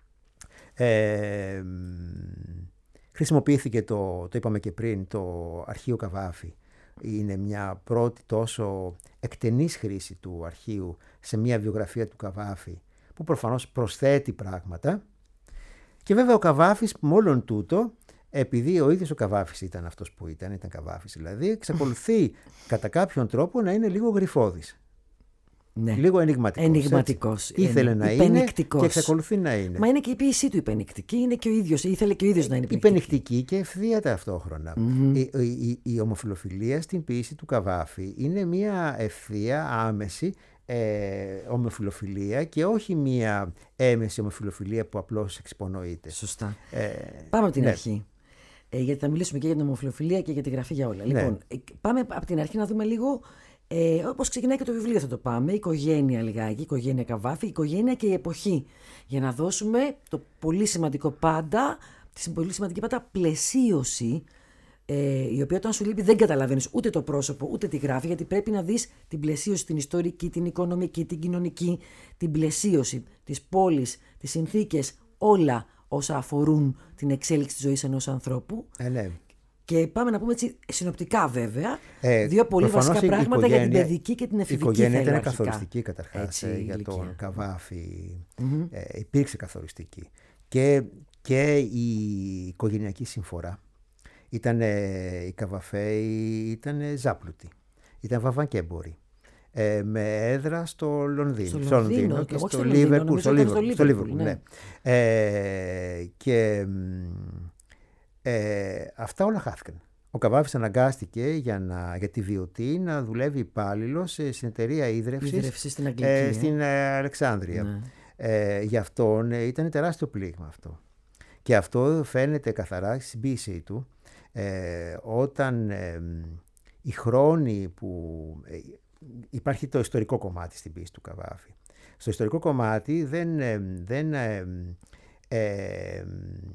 Ε, χρησιμοποιήθηκε το, το είπαμε και πριν, το αρχείο Καβάφη. Είναι μια πρώτη τόσο εκτενής χρήση του αρχείου σε μια βιογραφία του Καβάφη, που προφανώς προσθέτει πράγματα. Και βέβαια ο Καβάφης μόλον τούτο, επειδή ο ίδιος ο Καβάφης ήταν αυτός που ήταν, ήταν Καβάφης δηλαδή, εξακολουθεί κατά κάποιον τρόπο να είναι λίγο γρυφώδης. Ναι. Λίγο ενηγματικός. Ενηγματικός. Έτσι. Ήθελε να είναι υπενικτικός. και εξακολουθεί να είναι. Μα είναι και η ποίησή του υπενικτική, είναι και ο ίδιος, ήθελε και ο ίδιος να είναι υπενικτική. Υπενικτική και ευθεία ταυτόχρονα. Mm-hmm. Η, η, η, η ομοφιλοφιλία στην ποίηση του Καβάφη είναι μια ευθεία, άμεση ε, ομοφιλοφιλία και όχι μια έμεση ομοφιλοφιλία που απλώς εξυπονοείται. Σωστά. Ε, Πάμε από την ναι. αρχή. Ε, γιατί θα μιλήσουμε και για την ομοφιλοφιλία και για τη γραφή για όλα. Λοιπόν, ε, πάμε από την αρχή να δούμε λίγο ε, όπως ξεκινάει και το βιβλίο θα το πάμε. Οικογένεια λιγάκι, οικογένεια Καβάφη, οικογένεια και η εποχή. Για να δώσουμε το πολύ σημαντικό πάντα, τη πολύ σημαντική πάντα πλαισίωση, ε, η οποία όταν σου λείπει δεν καταλαβαίνεις ούτε το πρόσωπο ούτε τη γράφη, γιατί πρέπει να δεις την πλαισίωση, την ιστορική, την οικονομική, την κοινωνική, την πλαισίωση της πόλης, τις συνθήκες, όλα όσα αφορούν την εξέλιξη της ζωής ενός ανθρώπου. Ε, ναι. Και πάμε να πούμε έτσι συνοπτικά βέβαια, Ε, δύο πολύ βασικά η πράγματα για την οικογένεια- παιδική και την Η εφηβική. οικογένεια θα ήταν έλεγα αρχικά. καθοριστική καταρχάς Έτσι, ε, για ηλικία. τον Καβάφη. Ε, υπήρξε καθοριστική. Και, και η οικογενειακή συμφορά. Ήταν, ε, οι Καβαφέοι ήταν ζάπλουτοι. Ήταν βαβανκέμποροι. Ε, με έδρα στο Λονδίνο, Στο Λονδίνο, και όχι στο στο Λονδίνο, Λίβερπουλ. νομίζω Στο ήταν στο Λίβερπουλ, στο Λίβερπουλ, Λίβερπουλ, ναι. Ε, και μ, ε, αυτά όλα χάθηκαν. Ο Καβάφης αναγκάστηκε για, να, για τη βιωτή να δουλεύει υπάλληλος ε, στην εταιρεία ίδρευσης Ίδρυυση στην Αγγλική. ε, ε. στην ε, Αλεξάνδρεια. Ναι. Ε, για αυτόν ε, ήταν τεράστιο πλήγμα αυτό. Και αυτό φαίνεται καθαρά στην ποίησή του ε, όταν ε, οι χρόνοι που... Ε, υπάρχει το ιστορικό κομμάτι στην ποίηση του Καβάφη. Στο ιστορικό κομμάτι δεν, ε, δεν ε, ε,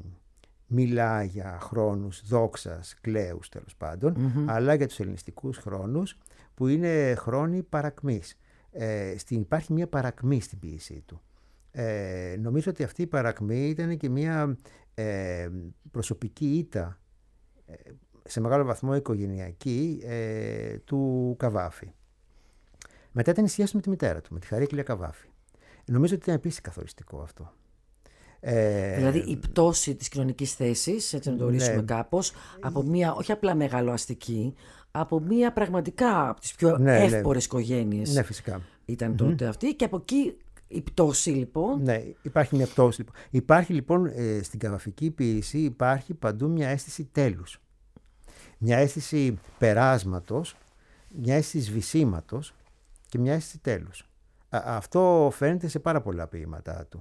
μιλά για χρόνους δόξας, κλαίους τέλος πάντων, Mm-hmm. αλλά για τους ελληνιστικούς χρόνους που είναι χρόνοι παρακμής. Ε, στην, υπάρχει μια παρακμή στην ποίησή του. Ε, νομίζω ότι αυτή η παρακμή ήταν και μια ε, προσωπική ήττα, ε, σε μεγάλο βαθμό οικογενειακή, ε, του Καβάφη. Μετά ήταν η σχέση του με τη μητέρα του, με τη Χαρίκλια Καβάφη. Νομίζω ότι ήταν επίσης καθοριστικό αυτό. Ε, Δηλαδή η πτώση της κοινωνικής θέσης, έτσι να το ορίσουμε ναι. κάπως, από μια όχι απλά μεγαλοαστική, από μια πραγματικά από τις πιο Ναι, ναι. εύπορες οικογένειες ναι, φυσικά. ήταν τότε αυτή, και από εκεί η πτώση λοιπόν. Ναι, υπάρχει μια πτώση. Λοιπόν. Υπάρχει λοιπόν ε, στην καβαφική ποίηση υπάρχει παντού μια αίσθηση τέλους. Μια αίσθηση περάσματος, μια αίσθηση σβησίματος και μια αίσθηση τέλους. Α, αυτό φαίνεται σε πάρα πολλά ποίηματά του.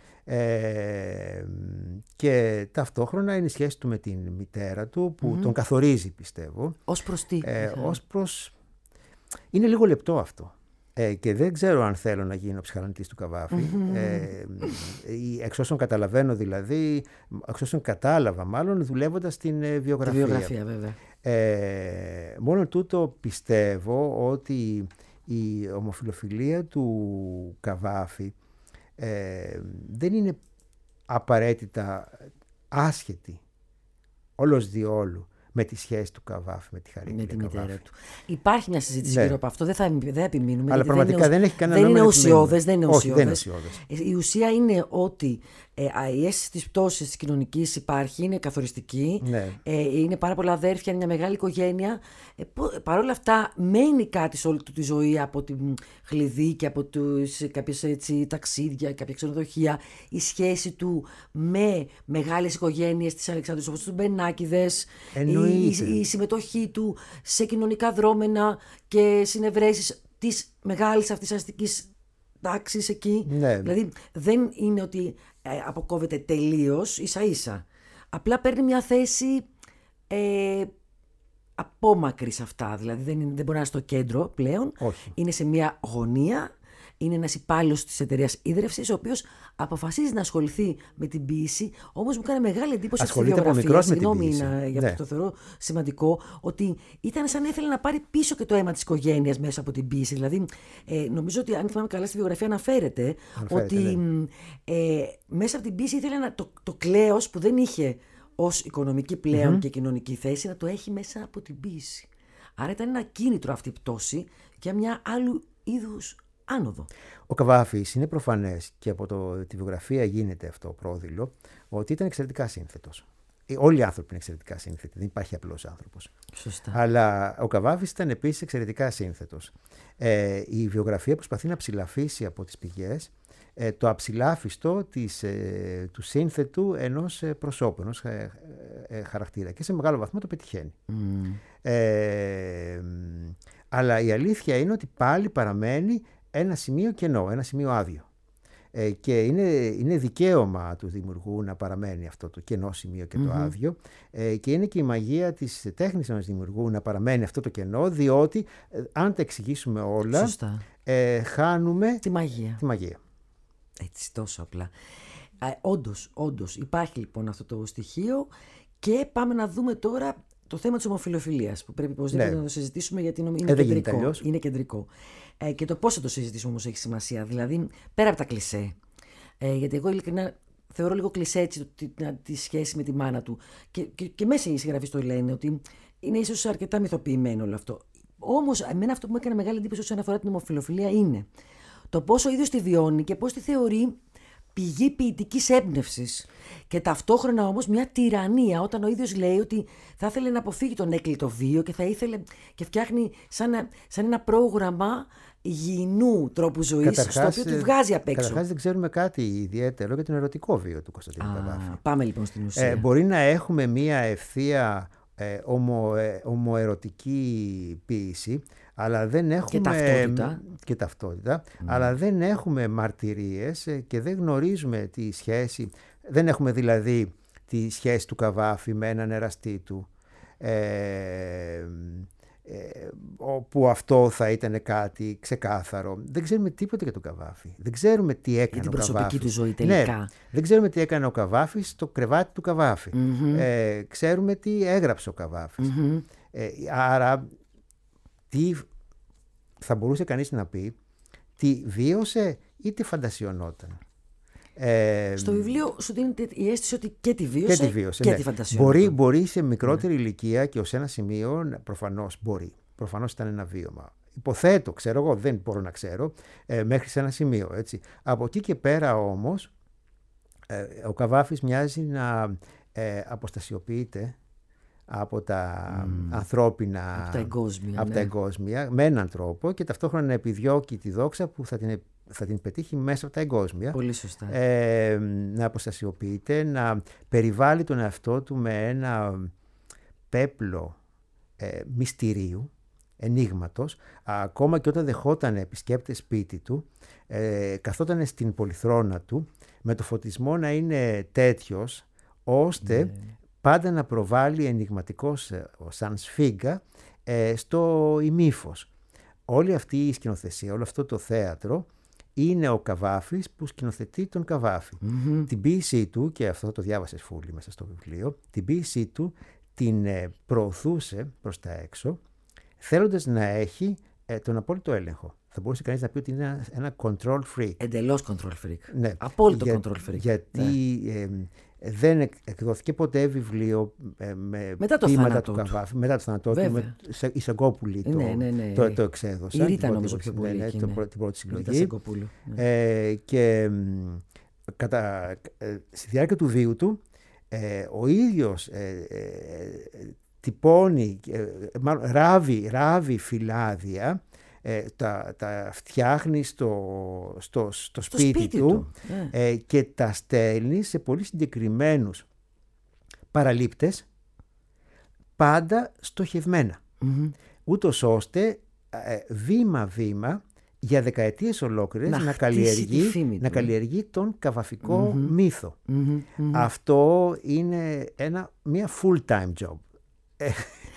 Ε, και ταυτόχρονα είναι η σχέση του με την μητέρα του που mm-hmm. τον καθορίζει, πιστεύω. Ως προς τι? Ε, ως προς... Είναι λίγο λεπτό αυτό. Ε, και δεν ξέρω αν θέλω να γίνω ψυχαναλυτής του Καβάφη. Mm-hmm. Ε, εξ όσων καταλαβαίνω δηλαδή, εξ όσων κατάλαβα μάλλον, δουλεύοντας την ε, βιογραφία. Τη βιογραφία βέβαια. Ε, μόνο τούτο πιστεύω ότι η ομοφιλοφιλία του Καβάφη ε, δεν είναι απαραίτητα άσχετη όλος διόλου με τη σχέση του Καβάφη με τη Χαρίκλια με τη μητέρα Καβάφη. του. Υπάρχει μια συζήτηση Ναι. γύρω από αυτό, δεν θα δεν επιμείνουμε. Αλλά πραγματικά δεν, δεν, είναι, έχει κανένα δεν είναι νόημα να ουσιώδες, δεν είναι Όχι, δεν ουσιώδες. είναι ουσιώδες. Η ουσία είναι ότι ε, η αίσθηση της πτώσης της κοινωνικής υπάρχει, είναι καθοριστική, Ναι. ε, είναι πάρα πολλά αδέρφια, είναι μια μεγάλη οικογένεια. Ε, Παρ' όλα αυτά μένει κάτι σε όλη του τη ζωή από την χλειδί και από τους, κάποιες έτσι, ταξίδια, κάποια ξενοδοχεία. Η σχέση του με μεγάλες οικογένειες της Αλεξάνδρειας όπως τους Μπενάκηδες, η, η, η συμμετοχή του σε κοινωνικά δρόμενα και συνευρέσεις της μεγάλης αυτής αστικής τάξης εκεί. Ναι. Δηλαδή δεν είναι ότι ε, αποκόβεται τελείως, ίσα ίσα. απλά παίρνει μια θέση ε, απόμακρη σε αυτά. Δηλαδή δεν, είναι, δεν μπορεί να είναι στο κέντρο πλέον. Όχι. Είναι σε μια γωνία. Είναι ένας υπάλληλος της εταιρείας ίδρυυσης, ο οποίος αποφασίζει να ασχοληθεί με την ποίηση. Όμως μου κάνει μεγάλη εντύπωση αυτή η Ασχολείται από βιογραφία. μικρός με την Συγγνώμη, ποίηση. να- για Ναι. αυτό το θεωρώ σημαντικό, ότι ήταν σαν να ήθελε να πάρει πίσω και το αίμα της οικογένειας μέσα από την ποίηση. Δηλαδή, ε, νομίζω ότι αν θυμάμαι καλά στη βιογραφία αναφέρεται, Αναφέρεται, ότι ναι. μ, ε, μέσα από την ποίηση ήθελε να, το, το κλέος που δεν είχε ως οικονομική πλέον και κοινωνική θέση να το έχει μέσα από την ποίηση. Άρα ήταν ένα κίνητρο αυτή η πτώση για μια άλλου είδους άνοδο. Ο Καβάφης είναι προφανές και από το, τη βιογραφία γίνεται αυτό πρόδειλο ότι ήταν εξαιρετικά σύνθετος. Ε, Όλοι οι άνθρωποι είναι εξαιρετικά σύνθετοι, δεν υπάρχει απλός άνθρωπος. Σωστά. Αλλά ο Καβάφης ήταν επίσης εξαιρετικά σύνθετος. Ε, η βιογραφία προσπαθεί να ψηλαφίσει από τις πηγές ε, το αψηλάφιστο της, ε, του σύνθετου ενός ε, προσώπου, ενός ε, ε, χαρακτήρα και σε μεγάλο βαθμό το πετυχαίνει. Mm. Ε, αλλά η αλήθεια είναι ότι πάλι παραμένει ένα σημείο κενό, ένα σημείο άδειο. Ε, και είναι, είναι δικαίωμα του δημιουργού να παραμένει αυτό το κενό σημείο και το Mm-hmm. άδειο. Ε, και είναι και η μαγεία της τέχνης ενός δημιουργού να παραμένει αυτό το κενό, διότι ε, αν τα εξηγήσουμε όλα, Σωστά. ε, χάνουμε Τη μαγεία. τη μαγεία. Έτσι, τόσο απλά. Ε, όντως, όντως, υπάρχει λοιπόν αυτό το στοιχείο και πάμε να δούμε τώρα το θέμα της ομοφυλοφιλίας που πρέπει οπωσδήποτε Ναι. να το συζητήσουμε γιατί νομι- είναι Ε, δεν γίνεται κεντρικό. αλλιώς. Είναι κεντρικό. Ε, και το πώς θα το συζητήσουμε όμως έχει σημασία. Δηλαδή, πέρα από τα κλισέ. Ε, γιατί εγώ ειλικρινά θεωρώ λίγο κλισέ έτσι το- τη, τη, τη σχέση με τη μάνα του. Και, και, και μέσα οι συγγραφείς το λένε ότι είναι ίσως αρκετά μυθοποιημένο όλο αυτό. Όμως, εμένα αυτό που μου έκανε μεγάλη εντύπωση όσον αφορά την ομοφυλοφιλία είναι το πώς ο ίδιος τη βιώνει και πώς τη θεωρεί πηγή ποιητικής έμπνευσης. Και ταυτόχρονα όμως μια τυραννία όταν ο ίδιος λέει ότι θα ήθελε να αποφύγει τον έκλειτο βίο και θα ήθελε και φτιάχνει σαν, ένα- σαν ένα πρόγραμμα υγιεινού τρόπου ζωής στο οποίο τη βγάζει απ' έξω. Καταρχάς δεν ξέρουμε κάτι ιδιαίτερο για τον ερωτικό βίο του Κωνσταντίνου Καβάφη. Α, πάμε λοιπόν στην ουσία. Ε, μπορεί να έχουμε μία ευθεία ε, ομο, ε, ομοερωτική ποίηση, αλλά δεν έχουμε ταυτότητα. και ταυτότητα, αλλά δεν έχουμε μαρτυρίες ε, και δεν γνωρίζουμε τη σχέση, δεν έχουμε δηλαδή τη σχέση του Καβάφη με έναν εραστή του, ε, ε, όπου αυτό θα ήταν κάτι ξεκάθαρο. Δεν ξέρουμε τίποτα για τον Καβάφη. Δεν ξέρουμε τι έκανε την ο προσωπική Καβάφης. του ζωή τελικά. Ναι, δεν ξέρουμε τι έκανε ο Καβάφης στο κρεβάτι του Καβάφη. Μμμ. Ε, ξέρουμε τι έγραψε ο Καβάφης. Μμμ. Ε, άρα, τι θα μπορούσε κανείς να πει, τι βίωσε ή τι φαντασιωνόταν. Ε, Στο βιβλίο σου δίνεται η αίσθηση ότι και τη βίωσε και τη βίωσε. και ναι. τη φαντασιωνόταν. Μπορεί, μπορεί σε μικρότερη ηλικία και ως ένα σημείο, προφανώς μπορεί. Προφανώς ήταν ένα βίωμα. Υποθέτω, ξέρω εγώ, δεν μπορώ να ξέρω, ε, μέχρι σε ένα σημείο. Έτσι. Από εκεί και πέρα όμως, ε, ο Καβάφης μοιάζει να ε, αποστασιοποιείται από τα ανθρώπινα, Από τα εγκόσμια, από ναι. τα εγκόσμια, με έναν τρόπο και ταυτόχρονα να επιδιώκει τη δόξα που θα την, θα την πετύχει μέσα από τα εγκόσμια. Πολύ σωστά. Ε, να αποστασιοποιείται, να περιβάλλει τον εαυτό του με ένα πέπλο ε, μυστηρίου, ενίγματος, ακόμα και όταν δεχόταν επισκέπτες σπίτι του, ε, καθόταν στην πολυθρόνα του, με το φωτισμό να είναι τέτοιος, ώστε Ναι. πάντα να προβάλλει ενιγματικός ε, σαν σφίγγα ε, στο ημίφος. Όλη αυτή η σκηνοθεσία, όλο αυτό το θέατρο είναι ο Καβάφης που σκηνοθετεί τον Καβάφη. Μμμ. Την ποίησή του, και αυτό το διάβασες Φούλη μέσα στο βιβλίο, την ποίησή του την ε, προωθούσε προς τα έξω, θέλοντας να έχει ε, τον απόλυτο έλεγχο. Θα μπορούσε κανείς να πει ότι είναι ένα, ένα control freak. Εντελώς control freak. Ναι. Απόλυτο Για- control freak. Γιατί Ναι. ε, δεν εκ- εκδόθηκε ποτέ βιβλίο ε, με Μετά το ποίηματα θάνατό του του. Καβάφη. Μετά το θάνατό του, Βέβαια. με Σα- η Σαγκόπουλη το, Ναι, ναι, ναι. το, το εξέδωσαν. Η την Ρίτα πρώτη- νομίζω πιο πολύ. ναι, εκεί, το ναι. πρω- την πρώτη Ρίτα συλλογή. Σακοπούλου, ναι. Ε, και μ, κατά, ε, στη διάρκεια του βίου του, ε, ο ίδιος ε, ε, τυπώνει, ε, μάλλον ράβει, ράβει φυλάδια, ε, τα, τα φτιάχνει στο, στο, στο, Στο σπίτι, σπίτι του, του, ναι. ε, και τα στέλνει σε πολύ συγκεκριμένους παραλήπτες, πάντα στοχευμένα, Μμμ. ούτως ώστε ε, βήμα-βήμα για δεκαετίες ολόκληρες Να να, χτίσει καλλιεργεί, τη φήμη να του. καλλιεργεί τον καβαφικό Μμμ. μύθο. Μμμ, μμμ. Αυτό είναι ένα, μια full-time job. Ε,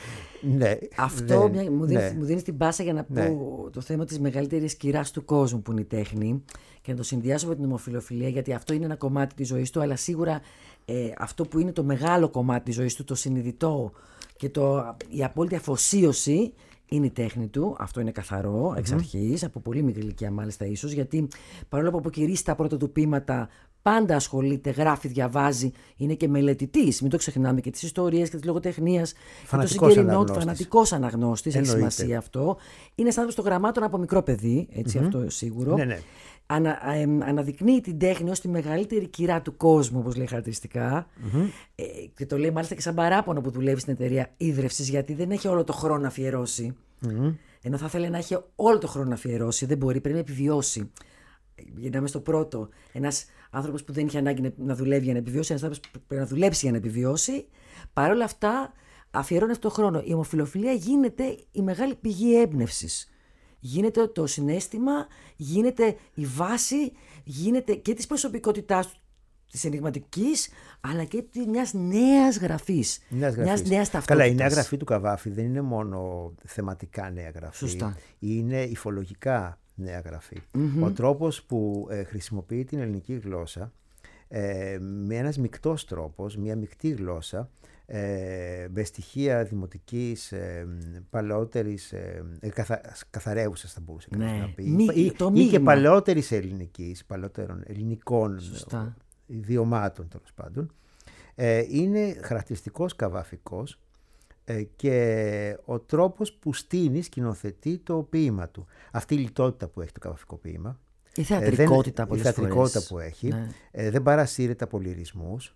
ναι, Αυτό δεν- μια- μου, δίνει, ναι. μου δίνει την πάσα για να πω Ναι. το θέμα της μεγαλύτερης κυράς του κόσμου που είναι η τέχνη και να το συνδυάσω με την ομοφυλοφιλία, γιατί αυτό είναι ένα κομμάτι της ζωής του, αλλά σίγουρα ε, αυτό που είναι το μεγάλο κομμάτι της ζωής του, το συνειδητό και το, η απόλυτη αφοσίωση είναι η τέχνη του. Αυτό είναι καθαρό εξ αρχής, από πολύ μικρή ηλικία μάλιστα ίσως, γιατί παρόλο που αποκηρύσσει τα πρώτα του ποίηματα, πάντα ασχολείται, γράφει, διαβάζει, είναι και μελετητής. Μην το ξεχνάμε, και τις ιστορίες και της λογοτεχνίας και το Φανατικός συγκερινό του, αναγνώστης. φανατικός αναγνώστης, έχει Εννοείται. σημασία αυτό. Είναι σαν των γραμμάτων από μικρό παιδί, έτσι, αυτό σίγουρο. Ναι, ναι. Ανα, α, εμ, αναδεικνύει την τέχνη ως τη μεγαλύτερη κυρά του κόσμου, όπως λέει χαρακτηριστικά. Ε, και το λέει μάλιστα και σαν παράπονο που δουλεύει στην εταιρεία ίδρυυσης, γιατί δεν έχει όλο το χρόνο να αφιερώσει. Ενώ θα ήθελε να έχει όλο το χρόνο να αφιερώσει, δεν μπορεί, πρέπει να επιβιώσει. Γυρνάμε στο πρώτο. Ένας άνθρωπος που δεν είχε ανάγκη να- να δουλεύει για να επιβιώσει, ένας άνθρωπος που πρέπει να δουλέψει για να επιβιώσει. Παρ' όλα αυτά, αφιερώνει αυτό το χρόνο. Η ομοφυλοφιλία γίνεται η μεγάλη πηγή έμπνευσης. Γίνεται το συναίσθημα, γίνεται η βάση, γίνεται και της προσωπικότητάς του, της ενηγματικής, αλλά και της μιας νέας γραφής. Μιας Μιας γραφής. νέας Καλά, ταυτότητας. η νέα γραφή του Καβάφη δεν είναι μόνο θεματικά νέα γραφή. Σωστά. Είναι υφολογικά νέα γραφή. Ο τρόπος που ε, χρησιμοποιεί την ελληνική γλώσσα ε, με ένας μεικτός τρόπος, μια μεικτή γλώσσα, ε, με στοιχεία δημοτικής, ε, παλαιότερης, ε, ε, καθα, καθαρεύουσας θα μπορούσε κανείς Ναι. να πει, Μη- ή, το ή και μείγμα. παλαιότερης ελληνικής, παλαιότερων ελληνικών Σωστά. ιδιωμάτων τέλος πάντων, ε, είναι χαρακτηριστικός καβαφικός ε, και ο τρόπος που στείνει, σκηνοθετεί το ποίημα του. Αυτή η λιτότητα που έχει το καβαφικό ποίημα, Η ε, θεατρικότητα δεν, η πολλές θεατρικότητα φορές. που έχει, Ναι. ε, δεν παρασύρεται από λυρισμούς,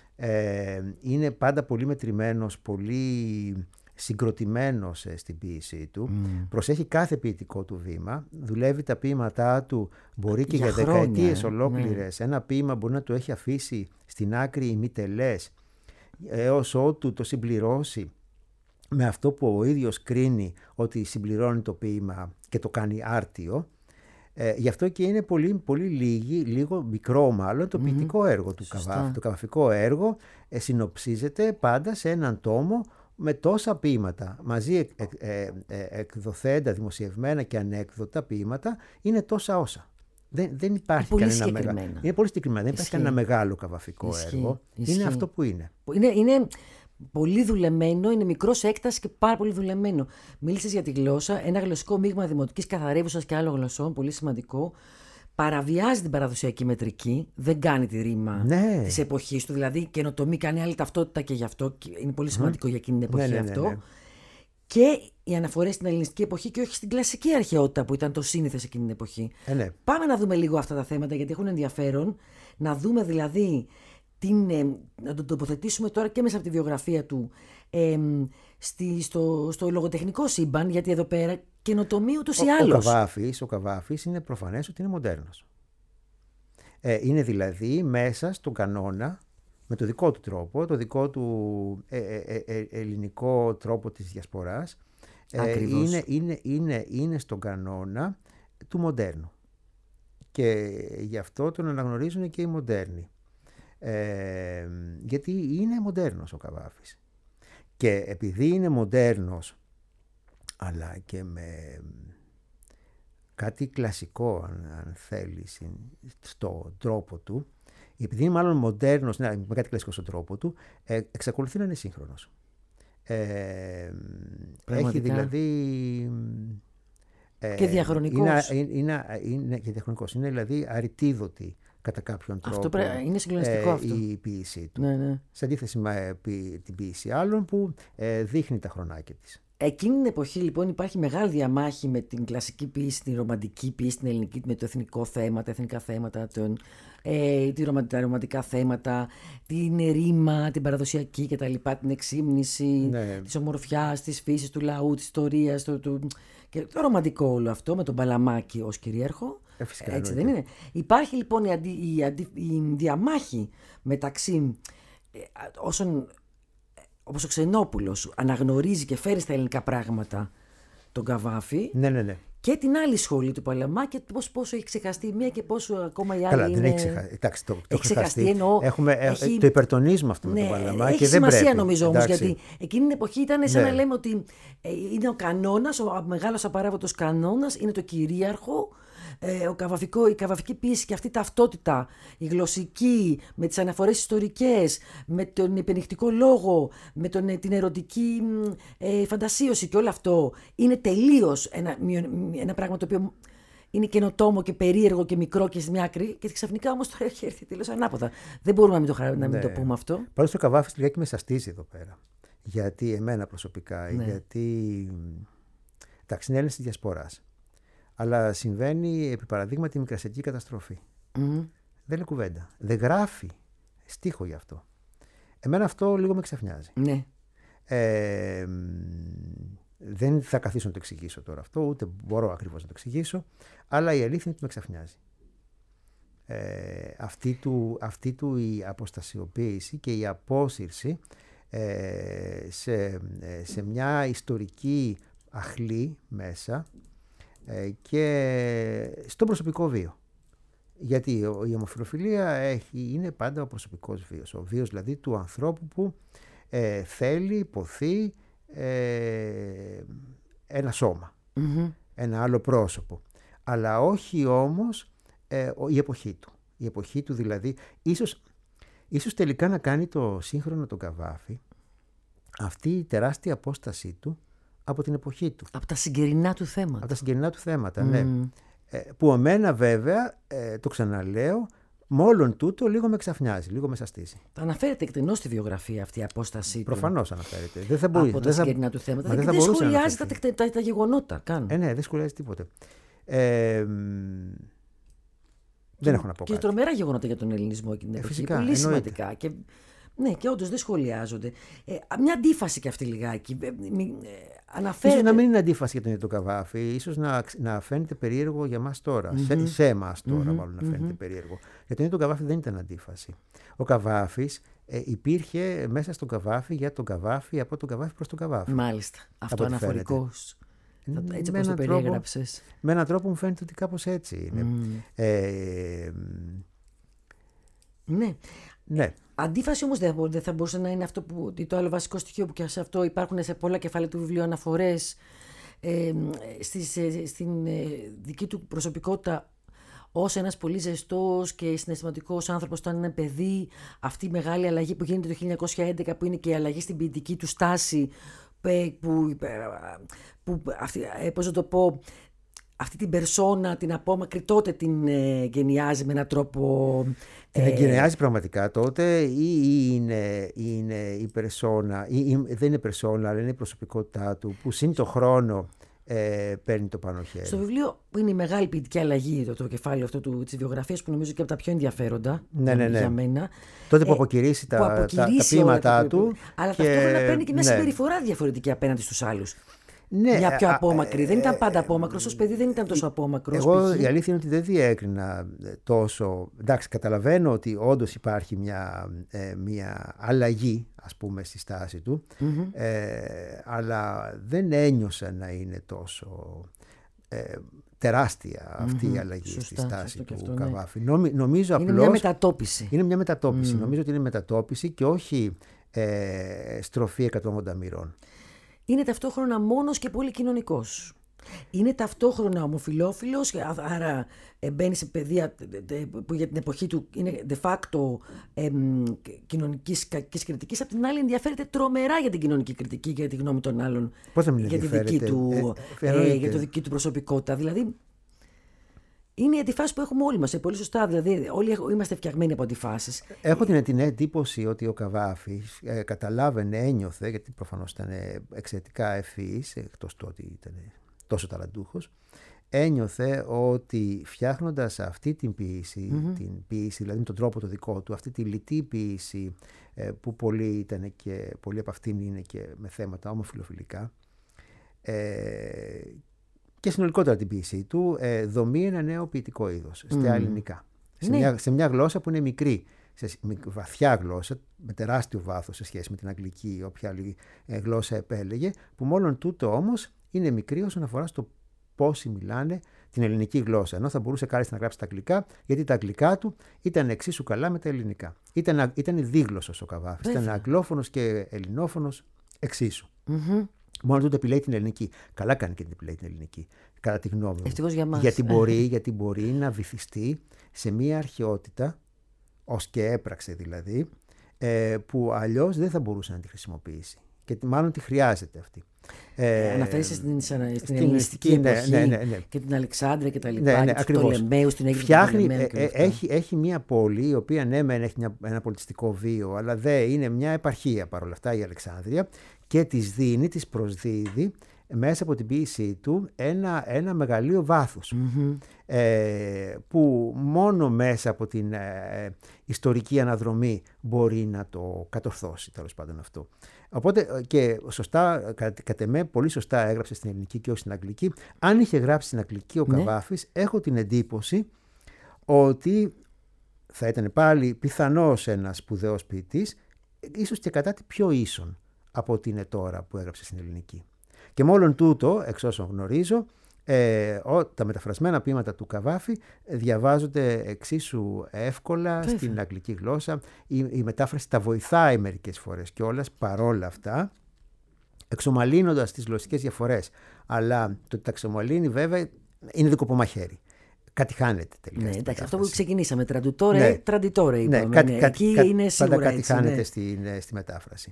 ε, είναι πάντα πολύ μετρημένος, πολύ συγκροτημένος ε, στην ποίησή του, προσέχει κάθε ποιητικό του βήμα, δουλεύει τα ποίηματά του, μπορεί και Για για, χρόνια, δεκαετίες ε, ολόκληρες. Ένα ποίημα μπορεί να το έχει αφήσει στην άκρη ημιτελές, έως ότου το συμπληρώσει με αυτό που ο ίδιος κρίνει ότι συμπληρώνει το ποίημα και το κάνει άρτιο. Ε, γι' αυτό και είναι πολύ, πολύ λίγη, λίγο μικρό μάλλον το ποιητικό έργο του Σωστά. Καβάφη. Το καβαφικό έργο ε, συνοψίζεται πάντα σε έναν τόμο με τόσα ποίηματα. Μαζί εκ, εκ, ε, ε, εκδοθέντα, δημοσιευμένα και ανέκδοτα ποίηματα είναι τόσα όσα. Δεν, δεν υπάρχει πολύ κανένα συγκεκριμένα. μεγάλο. Είναι πολύ συγκεκριμένα. Δεν υπάρχει Ισχύει. κανένα μεγάλο καβαφικό Ισχύει, έργο. ισχύει. Είναι αυτό που είναι. Είναι, είναι πολύ δουλεμένο, είναι μικρό σε έκταση και πάρα πολύ δουλεμένο. Μίλησες για τη γλώσσα, ένα γλωσσικό μείγμα δημοτικής καθαρεύουσας και άλλων γλωσσών, πολύ σημαντικό. Παραβιάζει την παραδοσιακή μετρική, δεν κάνει τη ρήμα Ναι. της εποχής του, δηλαδή καινοτομεί, κάνει άλλη ταυτότητα και γι' αυτό. Και είναι πολύ σημαντικό για εκείνη την εποχή Ναι, ναι, ναι, αυτό. ναι. Και οι αναφορές στην ελληνιστική εποχή και όχι στην κλασική αρχαιότητα που ήταν το σύνηθες εκείνη την εποχή. Ε, ναι. Πάμε να δούμε λίγο αυτά τα θέματα γιατί έχουν ενδιαφέρον. Να δούμε δηλαδή, την, ε, να τον τοποθετήσουμε τώρα και μέσα από τη βιογραφία του ε, στη, στο, στο λογοτεχνικό σύμπαν, γιατί εδώ πέρα καινοτομεί ούτως ή Ο, ο, άλλως. Καβάφης, ο Καβάφης είναι προφανές ότι είναι μοντέρνος. Ε, είναι δηλαδή μέσα στον κανόνα, με το δικό του τρόπο, το δικό του ε, ε, ε, ε, ελληνικό τρόπο της διασποράς, ε, Ακριβώς. είναι, είναι, είναι, είναι στον κανόνα του μοντέρνου. Και γι' αυτό τον αναγνωρίζουν και οι μοντέρνοι. Ε, γιατί είναι μοντέρνος ο Καβάφης. Και επειδή είναι μοντέρνος, αλλά και με κάτι κλασικό, αν, αν θέλεις, στον τρόπο του, επειδή είναι μάλλον μοντέρνος, ναι, με κάτι κλασικό στον τρόπο του, ε, εξακολουθεί να είναι σύγχρονος. Ε, έχει δηλαδή... Ε, Και διαχρονικός. Είναι, είναι, είναι, και διαχρονικός. Είναι δηλαδή αριτίδωτη κατά κάποιον τρόπο. Αυτό πρέ... είναι συγκλονιστικό ε, αυτό. η ποίησή του. Ναι, ναι. Σε αντίθεση με ε, την ποίηση άλλων που ε, δείχνει τα χρονάκια της. Εκείνη την εποχή λοιπόν υπάρχει μεγάλη διαμάχη με την κλασική ποίηση, την ρομαντική ποίηση, την ελληνική, με το εθνικό θέμα, τα εθνικά θέματα, τον, ε, τη ρωμα, τα ρομαντικά θέματα, την ρήμα, την παραδοσιακή κτλ. Την εξύμνηση Ναι. της ομορφιάς, της φύσης, του λαού, της ιστορίας, του, του, και το ρομαντικό όλο αυτό με τον Παλαμάκη ως κυρίαρχο. Ε, φυσικά, Έτσι δεν εννοείται. είναι. Υπάρχει λοιπόν η, αντι, η, αντι, η διαμάχη μεταξύ ε, όσων, όπως ο Ξενόπουλος αναγνωρίζει και φέρει στα ελληνικά πράγματα τον Καβάφη Ναι, ναι, ναι. και την άλλη σχολή του Παλαμά και πώς, πόσο έχει ξεχαστεί η μία και πόσο ακόμα η άλλη Καλά, είναι... δεν έχει ξεχαστεί. Εντάξει, το, το έχει ξεχαστεί, ξεχαστεί. εννοώ, Έχουμε, έχει... Το υπερτονίζουμε αυτό ναι, με τον Παλαμά έχει και δεν σημασία πρέπει. νομίζω όμως, Εντάξει. γιατί εκείνη την εποχή ήταν σαν Ναι. να λέμε ότι ε, είναι ο κανόνας, ο μεγάλος απαράβατος κανόνας, είναι το κυρίαρχο, ε, ο καβαφικό, η καβαφική πίεση και αυτή η ταυτότητα, η γλωσσική, με τις αναφορές ιστορικές, με τον υπενιχτικό λόγο, με τον, ε, την ερωτική ε, φαντασίωση και όλο αυτό, είναι τελείως ένα, ένα πράγμα το οποίο είναι καινοτόμο και περίεργο και μικρό και στην μια άκρη, και ξαφνικά όμως τώρα έχει έρθει τελείως ανάποδα. Δεν μπορούμε να μην το, χαρά, να μην Ναι. το πούμε αυτό. Πάντως το Καβάφης λιγάκι με σαστίζει εδώ πέρα. Γιατί εμένα προσωπικά, Ναι. γιατί. Εντάξει, είναι Έλληνες της Διασποράς. Αλλά συμβαίνει επί παραδείγματι η μικρασιατική καταστροφή. Μμμ. Δεν είναι κουβέντα. Δεν γράφει στίχο γι' αυτό. Εμένα αυτό λίγο με ξαφνιάζει. Ναι. Ε, δεν θα καθίσω να το εξηγήσω τώρα αυτό, ούτε μπορώ ακριβώς να το εξηγήσω, αλλά η αλήθεια είναι ότι με ξαφνιάζει. Ε, αυτή, του, αυτή του η αποστασιοποίηση και η απόσυρση ε, σε, ε, σε μια ιστορική αχλή μέσα ε, και στον προσωπικό βίο. Γιατί ο- η ομοφυλοφιλία έχει, είναι πάντα ο προσωπικός βίος. Ο βίος δηλαδή του ανθρώπου που ε, θέλει, ποθεί ε, ένα σώμα, Μμμ. ένα άλλο πρόσωπο. Αλλά όχι όμως ε, ο- η εποχή του. Η εποχή του δηλαδή, ίσως, ίσως τελικά να κάνει το σύγχρονο τον Καβάφη αυτή η τεράστια απόστασή του από την εποχή του. Από τα συγκερινά του θέματα. Από τα συγκεκρινά του θέματα, ναι. Μμμ. Ε, που εμένα βέβαια, ε, το ξαναλέω, μόλον τούτο λίγο με ξαφνιάζει, λίγο με σαστίζει. Αναφέρεται εκτενώς στη βιογραφία αυτή η απόστασή του. Προφανώς αναφέρεται. Δεν θα μπορεί, Από τα δεν θα- συγκεκρινά του θέματα. μα Δεν, δεν θα δεν μπορούσε να σχολιάζει τα, αναφερθεί. τα, τα, τα γεγονότα καν. Ε, ναι, δεν σχολιάζει τίποτε. Ε, μ, δεν έχω να πω Και κάτι. τρομερά γεγονότα για τον ελληνισμό εκείνη την Ε, εποχή. φυσικά, Πολύ εννοείται. σημαντικά. Και, ναι, και όντως δεν σχολιάζονται. Ε, μια αντίφαση και αυτή λιγάκι. Ε, μη- ε, αναφέρεται. Ίσως να μην είναι αντίφαση για τον ίδιο τον Καβάφη, ίσως να, να φαίνεται περίεργο για μας τώρα. Σε, σε εμάς τώρα, μάλλον να φαίνεται περίεργο. Για τον ίδιο τον Καβάφη δεν ήταν αντίφαση. Ο Καβάφης ε, υπήρχε μέσα στον Καβάφη για τον Καβάφη, από τον Καβάφη προς τον Καβάφη. Μάλιστα. Αυτό ό,τι αναφορικός. Θα- Με Έτσι όπως το έναν τρόπο- περιέγραψες. Με έναν τρόπο μου φαίνεται ότι κάπως έτσι είναι. Ε, μ, Ναι. ναι. Αντίφαση όμως δεν, μπο- δεν θα μπορούσε να είναι αυτό που το άλλο βασικό στοιχείο που και σε αυτό υπάρχουν σε πολλά κεφάλαια του βιβλίου αναφορές ε, στις, ε, στην ε, δική του προσωπικότητα ως ένας πολύ ζεστός και συναισθηματικός άνθρωπος όταν είναι παιδί, αυτή η μεγάλη αλλαγή που γίνεται το χίλια εννιακόσια έντεκα που είναι και η αλλαγή στην ποιητική του στάση που, που, που αυτή, ε, πώς να το πω, αυτή την περσόνα, την απόμακρη, τότε την ε, γενιάζει με έναν τρόπο... Την ε, εγκαινιάζει πραγματικά τότε ή, ή είναι, είναι η περσόνα, ή, ή δεν είναι περσόνα, αλλά είναι η προσωπικότητά του που συν το χρόνο ε, παίρνει το πάνω χέρι. Στο βιβλίο που είναι η μεγάλη ποιητική αλλαγή, το, το κεφάλαιο αυτό του, της βιογραφίας που νομίζω και από τα πιο ενδιαφέροντα Ναι, ναι, ναι. για μένα. Τότε που Ε, αποκηρύσει τα, που τα, τα αποκηρύσει όλα ποίηματά τα- του. Αλλά και- ταυτόχρονα παίρνει και μια ναι. συμπεριφορά διαφορετική απέναντι στους άλλους. Ναι, Μια πιο α, απόμακρη. ε, δεν ήταν ε, πάντα απόμακρος. Ως παιδί δεν ήταν τόσο απόμακρος. Εγώ π.χ. η αλήθεια είναι ότι δεν διέκρινα ε, τόσο. Εντάξει, καταλαβαίνω ότι όντως υπάρχει μια, ε, μια αλλαγή, ας πούμε, στη στάση του, ε, αλλά δεν ένιωσα να είναι τόσο ε, τεράστια αυτή η αλλαγή στη Σωστά, στάση σωστό και του αυτό, ναι. Καβάφη. Νομι- νομίζω Είναι απλώς... μια μετατόπιση. Είναι μια μετατόπιση. Νομίζω ότι είναι μετατόπιση και όχι ε, στροφή εκατόν ογδόντα μοιρών. Είναι ταυτόχρονα μόνος και πολύ κοινωνικός. Είναι ταυτόχρονα ομοφυλόφιλος, άρα ε, μπαίνει σε παιδεία ε, ε, που για την εποχή του είναι de facto ε, κοινωνικής κακής κριτικής. Απ' την άλλη ενδιαφέρεται τρομερά για την κοινωνική κριτική και για τη γνώμη των άλλων. Πώς να μην για τη ενδιαφέρεται, δική του, ε, ε, εννοείται. για τη δική του προσωπικότητα. Δηλαδή, είναι η αντιφάση που έχουμε όλοι μας. Ε, πολύ σωστά. Δηλαδή, όλοι έχ- είμαστε φτιαγμένοι από αντιφάσεις. Έχω την, την εντύπωση ότι ο Καβάφης ε, καταλάβαινε, ένιωθε, γιατί προφανώς ήταν εξαιρετικά ευφυής, εκτός του ότι ήταν τόσο ταλαντούχος, ένιωθε ότι φτιάχνοντας αυτή την ποίηση, την ποίηση, δηλαδή με τον τρόπο το δικό του, αυτή τη λιτή ποίηση ε, που πολλοί ήταν και πολλοί από αυτήν είναι και με θέματα ομοφυλοφιλικά, ε, και συνολικότερα την ποίησή του ε, δομεί ένα νέο ποιητικό είδος στα ελληνικά. Σε, Ναι. μια, σε μια γλώσσα που είναι μικρή, σε μικ- βαθιά γλώσσα, με τεράστιο βάθος σε σχέση με την αγγλική ή όποια άλλη ε, γλώσσα επέλεγε, που μόλον τούτο όμως είναι μικρή όσον αφορά στο πόσοι μιλάνε την ελληνική γλώσσα. Ενώ θα μπορούσε κάλλιστα να γράψει τα αγγλικά, γιατί τα αγγλικά του ήταν εξίσου καλά με τα ελληνικά. Ήταν, ήταν δίγλωσσος ο Καβάφης. Ήταν αγγλόφωνος και ελληνόφωνος εξίσου. Mm-hmm. Μόνο του επιλέγει την ελληνική. Καλά κάνει και την επιλέγει την ελληνική, κατά τη γνώμη μου. Ευτυχώς για μας. Γιατί μπορεί, γιατί μπορεί να βυθιστεί σε μια αρχαιότητα, ως και έπραξε δηλαδή, ε, που αλλιώς δεν θα μπορούσε να τη χρησιμοποιήσει. Και μάλλον τη χρειάζεται αυτή. Ε, Αναφέρεσαι στην, στην ελληνιστική εποχή, ναι, ναι, ναι. και την Αλεξάνδρεια και τα λοιπά, ναι, ναι, και τους Πτολεμαίους, την Αίγυπτο Φτιάχνει, Πτολεμαίου και όλα αυτά. έχει, έχει μια πόλη η οποία ναι μεν έχει μια, ένα πολιτιστικό βίο, αλλά δεν είναι μια επαρχία παρόλα αυτά η Αλεξάνδρεια, και της δίνει, της προσδίδει μέσα από την ποίησή του ένα, ένα μεγαλείο βάθους, Mm-hmm. ε, που μόνο μέσα από την ε, ιστορική αναδρομή μπορεί να το κατορθώσει, τέλος πάντων αυτό. Οπότε και σωστά, κατ' εμέ, πολύ σωστά έγραψε στην ελληνική και όχι στην αγγλική. Αν είχε γράψει στην αγγλική ο Ναι. Καβάφης, έχω την εντύπωση ότι θα ήταν πάλι πιθανώς ένας σπουδαίος ποιητής, ίσως και κατά τη πιο ίσον από ότι είναι τώρα που έγραψε στην ελληνική. Και μόλον τούτο, εξ όσων γνωρίζω, ε, ο, τα μεταφρασμένα ποίηματα του Καβάφη διαβάζονται εξίσου εύκολα Βέβαια. στην αγγλική γλώσσα. Η, η μετάφραση τα βοηθάει μερικές φορές κιόλας, παρόλα αυτά, εξομαλύνοντας τις γλωσσικές διαφορές. Αλλά το ότι τα εξομαλύνει βέβαια είναι δικό μαχαίρι. Κάτι χάνεται τελικά. Ναι, στην εντάξει, αυτό που μετάφραση. ξεκινήσαμε, τραντουτόρε, Ναι. τραντιτόρε είπαμε. Ναι, κάτι, ναι. κάτι, Εκεί κάτι, είναι σίγουρα πάντα κάτι έτσι, χάνεται ναι. στη, στη μετάφραση.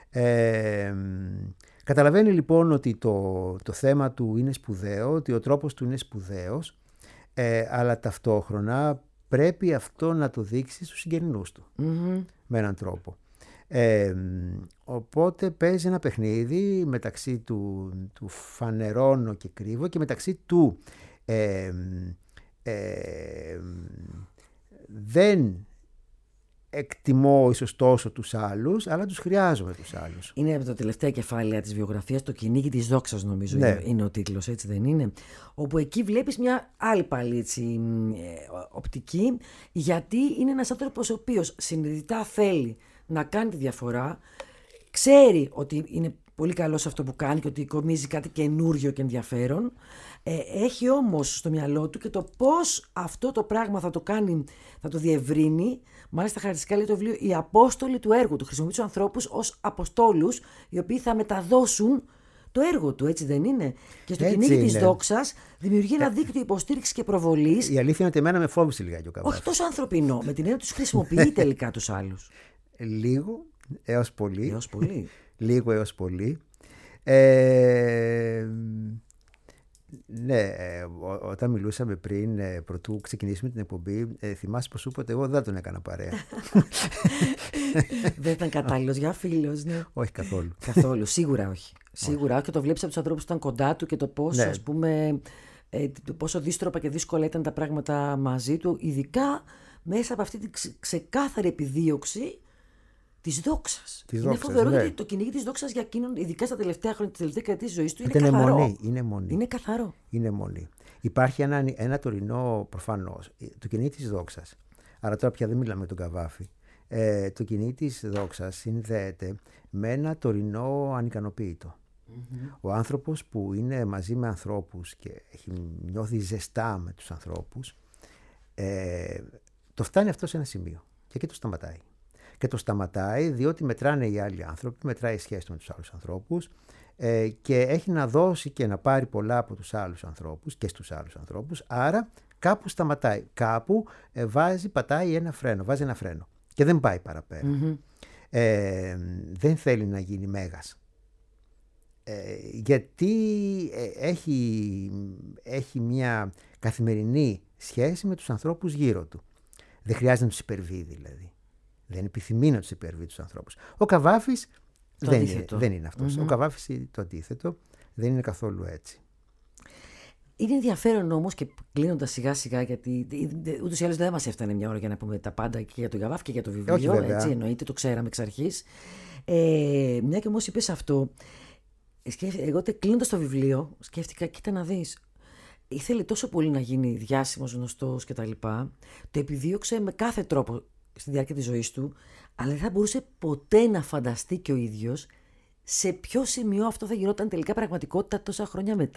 Ε, καταλαβαίνει λοιπόν ότι το, το θέμα του είναι σπουδαίο, ότι ο τρόπος του είναι σπουδαίος, ε, αλλά ταυτόχρονα πρέπει αυτό να το δείξει στους συγγενείς του, Mm-hmm. με έναν τρόπο. Ε, οπότε παίζει ένα παιχνίδι μεταξύ του, του φανερώνω και κρύβω και μεταξύ του ε, ε, δεν εκτιμώ ίσως τόσο τους άλλους, αλλά τους χρειάζομαι τους άλλους. Είναι από τα τελευταία κεφάλαια της βιογραφίας, το κυνήγι της δόξας νομίζω Ναι. είναι, είναι ο τίτλος, έτσι δεν είναι? Όπου εκεί βλέπεις μια άλλη πάλι έτσι, ε, οπτική, γιατί είναι ένας άνθρωπος ο οποίος συνειδητά θέλει να κάνει τη διαφορά, ξέρει ότι είναι πολύ καλός σε αυτό που κάνει και ότι κομίζει κάτι καινούριο και ενδιαφέρον. Ε, έχει όμως στο μυαλό του και το πώς αυτό το πράγμα θα το κάνει, θα το διευρύνει. Μάλιστα χαρακτηριστικά λέει το βιβλίο «Οι Απόστολοι του έργου του». Χρησιμοποιεί τους ανθρώπους ως αποστόλους, οι οποίοι θα μεταδώσουν το έργο του, έτσι δεν είναι? Και στο Έτσι κυνήγι της είναι. δόξας δημιουργεί ένα δίκτυο υποστήριξης και προβολής. Η αλήθεια είναι ότι εμένα με φόβησε λιγάκι ο Καβάφης. Όχι τόσο ανθρωπινό, με την έννοια ότι τους χρησιμοποιεί τελικά τους άλλους. Λίγο έως πολύ. Έως πολύ. Λίγο έως πολύ. Ε, ναι, ε, ό, όταν μιλούσαμε πριν, ε, πρωτού ξεκινήσουμε την εκπομπή, ε, θυμάσαι πως σου είπα ότι εγώ δεν τον έκανα παρέα. Δεν ήταν κατάλληλος για φίλος, ναι. Όχι καθόλου. Καθόλου, σίγουρα όχι. Σίγουρα όχι. Και το βλέπεις από τους ανθρώπους που ήταν κοντά του και το πόσο, Ναι. ας πούμε, ε, το πόσο δύστροπα και δύσκολα ήταν τα πράγματα μαζί του, ειδικά μέσα από αυτή την ξε- ξεκάθαρη επιδίωξη της δόξας. Της είναι δόξας, φοβερό ναι. ότι το κυνήγι της δόξας για εκείνον, ειδικά στα τελευταία χρόνια, τη τελευταία κρατή της ζωής του, είναι Είναι καθαρό. μονή, είναι μονή. Είναι καθαρό. Είναι μονή. Υπάρχει ένα, ένα τωρινό, προφανώς, το κυνήγι της δόξας. Άρα τώρα πια δεν μιλάμε για τον Καβάφη. Ε, το κυνήγι της δόξας συνδέεται με ένα τωρινό ανικανοποίητο. Mm-hmm. Ο άνθρωπος που είναι μαζί με ανθρώπους και έχει νιώθει ζεστά με τους ανθρώπους, ε, το φτάνει αυτό σε ένα σημείο και εκεί το σταματάει. Και το σταματάει διότι μετράνε οι άλλοι άνθρωποι, μετράει η σχέση του με τους άλλους ανθρώπους, ε, και έχει να δώσει και να πάρει πολλά από τους άλλους ανθρώπους και στους άλλους ανθρώπους, άρα κάπου σταματάει, κάπου ε, βάζει, πατάει ένα φρένο, βάζει ένα φρένο και δεν πάει παραπέρα. Mm-hmm. Ε, δεν θέλει να γίνει μέγας. Ε, γιατί ε, έχει, έχει μια καθημερινή σχέση με τους ανθρώπους γύρω του. Δεν χρειάζεται να τους υπερβεί δηλαδή. Δεν επιθυμεί να τους υπερβεί τους ανθρώπους. Ο Καβάφης δεν είναι, δεν είναι αυτός. Mm-hmm. Ο Καβάφης είναι το αντίθετο. Δεν είναι καθόλου έτσι. Είναι ενδιαφέρον όμως και κλείνοντας σιγά σιγά, γιατί ούτως ή άλλως δεν μας έφτανε μια ώρα για να πούμε τα πάντα και για τον Καβάφη και για το βιβλίο. Όχι, βέβαια. Έτσι εννοείται, το ξέραμε εξ αρχής. Ε, μια και όμως είπες αυτό, εγώ κλείνοντας το βιβλίο σκέφτηκα, κοίτα να δεις, ήθελε τόσο πολύ να γίνει διάσημος, γνωστός κτλ. Το επιδίωξε με κάθε τρόπο στη διάρκεια της ζωής του, αλλά δεν θα μπορούσε ποτέ να φανταστεί και ο ίδιος σε ποιο σημείο αυτό θα γινόταν τελικά πραγματικότητα τόσα χρόνια μετά.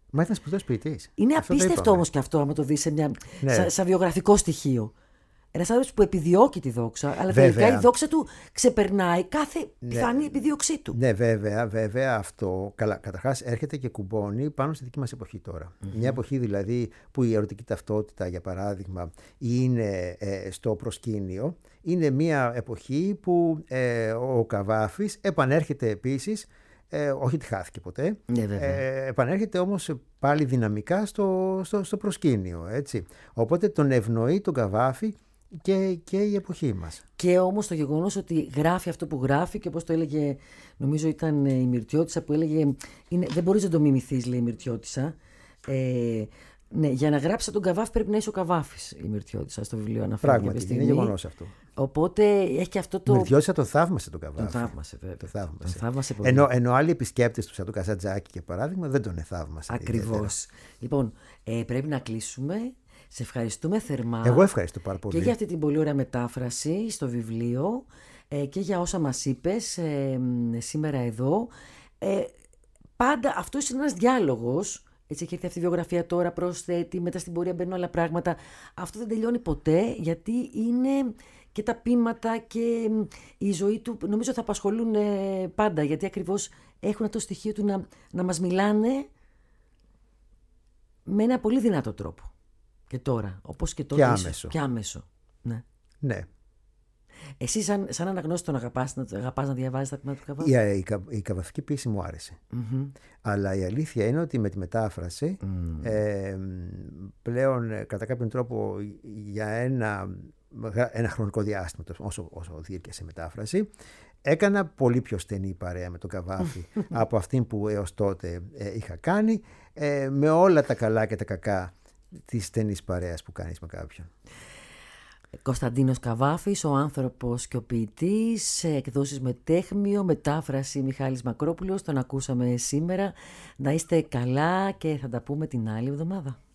Μα ήταν σπουδαίος ποιητής. Είναι Αυτό το απίστευτο είπαμε. όμως και αυτό, άμα το δεις σε μια, Ναι. σαν, σαν βιογραφικό στοιχείο. Ένας άνθρωπος που επιδιώκει τη δόξα, αλλά Βέβαια. τελικά η δόξα του ξεπερνάει κάθε πιθανή επιδίωξή του. Ναι, βέβαια, βέβαια αυτό. Καλά, καταρχάς έρχεται και κουμπώνει πάνω στη δική μας εποχή τώρα. Μια εποχή δηλαδή που η ερωτική ταυτότητα, για παράδειγμα, είναι ε, στο προσκήνιο. Είναι μια εποχή που ε, ο Καβάφης επανέρχεται επίσης. Ε, όχι ότι χάθηκε ποτέ. Ναι, βέβαια. Ε, επανέρχεται όμως πάλι δυναμικά στο, στο, στο προσκήνιο. Έτσι. Οπότε τον ευνοεί τον Καβάφη και, και η εποχή μας. Και όμως το γεγονός ότι γράφει αυτό που γράφει και όπως το έλεγε, νομίζω ήταν η Μυρτιώτισσα που έλεγε, είναι, δεν μπορείς να το μιμηθείς, λέει η Μυρτιώτισσα. Ε, ναι, για να γράψει τον Καβάφη πρέπει να είσαι ο Καβάφης, η Μυρτιώτισσα στο βιβλίο αναφέρει κάποια Πράγματι, στιγμή. είναι γεγονός αυτό. Οπότε έχει και αυτό το... Η Μυρτιώτισσα τον θαύμασε τον Καβάφη. Τον θαύμασε, βέβαια. Το θαύμασε. Τον θαύμασε πολύ. Ενώ, ενώ άλλοι επισκέπτες του, σαν το Κασατζάκη για παράδειγμα, δεν τον θαύμασαν. Ακριβώς. Λοιπόν, ε, πρέπει να κλείσουμε. Σε ευχαριστούμε θερμά. Εγώ ευχαριστώ πάρα πολύ. Και για αυτή την πολύ ωραία μετάφραση στο βιβλίο ε, και για όσα μας είπες ε, σήμερα εδώ. Ε, πάντα αυτός είναι ένας διάλογος. Έτσι έχει έρθει αυτή η βιογραφία τώρα, προσθέτει, μετά στην πορεία μπαίνουν άλλα πράγματα. Αυτό δεν τελειώνει ποτέ, γιατί είναι και τα ποίηματα και η ζωή του, νομίζω θα απασχολούν ε, πάντα, γιατί ακριβώς έχουν αυτό το στοιχείο του να, να μας μιλάνε με ένα πολύ δυνατό τρόπο. Και τώρα, όπως και τότε. Και ίσως, άμεσο. Και άμεσο. Ναι. Ναι. Εσύ σαν, σαν αναγνώστη τον αγαπάς, να, αγαπάς να διαβάζεις τα ποίηματα του Καβάφη? Η, η, κα- η καβαφική ποίηση μου άρεσε. Μμμ. Αλλά η αλήθεια είναι ότι με τη μετάφραση ε, πλέον ε, κατά κάποιον τρόπο για ένα, ένα χρονικό διάστημα, τόσο- όσο, όσο διήρκεσε η μετάφραση, έκανα πολύ πιο στενή παρέα με τον Καβάφη από αυτήν που έως τότε ε, είχα κάνει, ε, με όλα τα καλά και τα κακά της στενής παρέας που κάνεις με κάποιον. Κωνσταντίνος Καβάφης, ο άνθρωπος και ο ποιητής, εκδόσεις Μετέχμιο, μετάφραση Μιχάλης Μακρόπουλος, τον ακούσαμε σήμερα. Να είστε καλά και θα τα πούμε την άλλη εβδομάδα.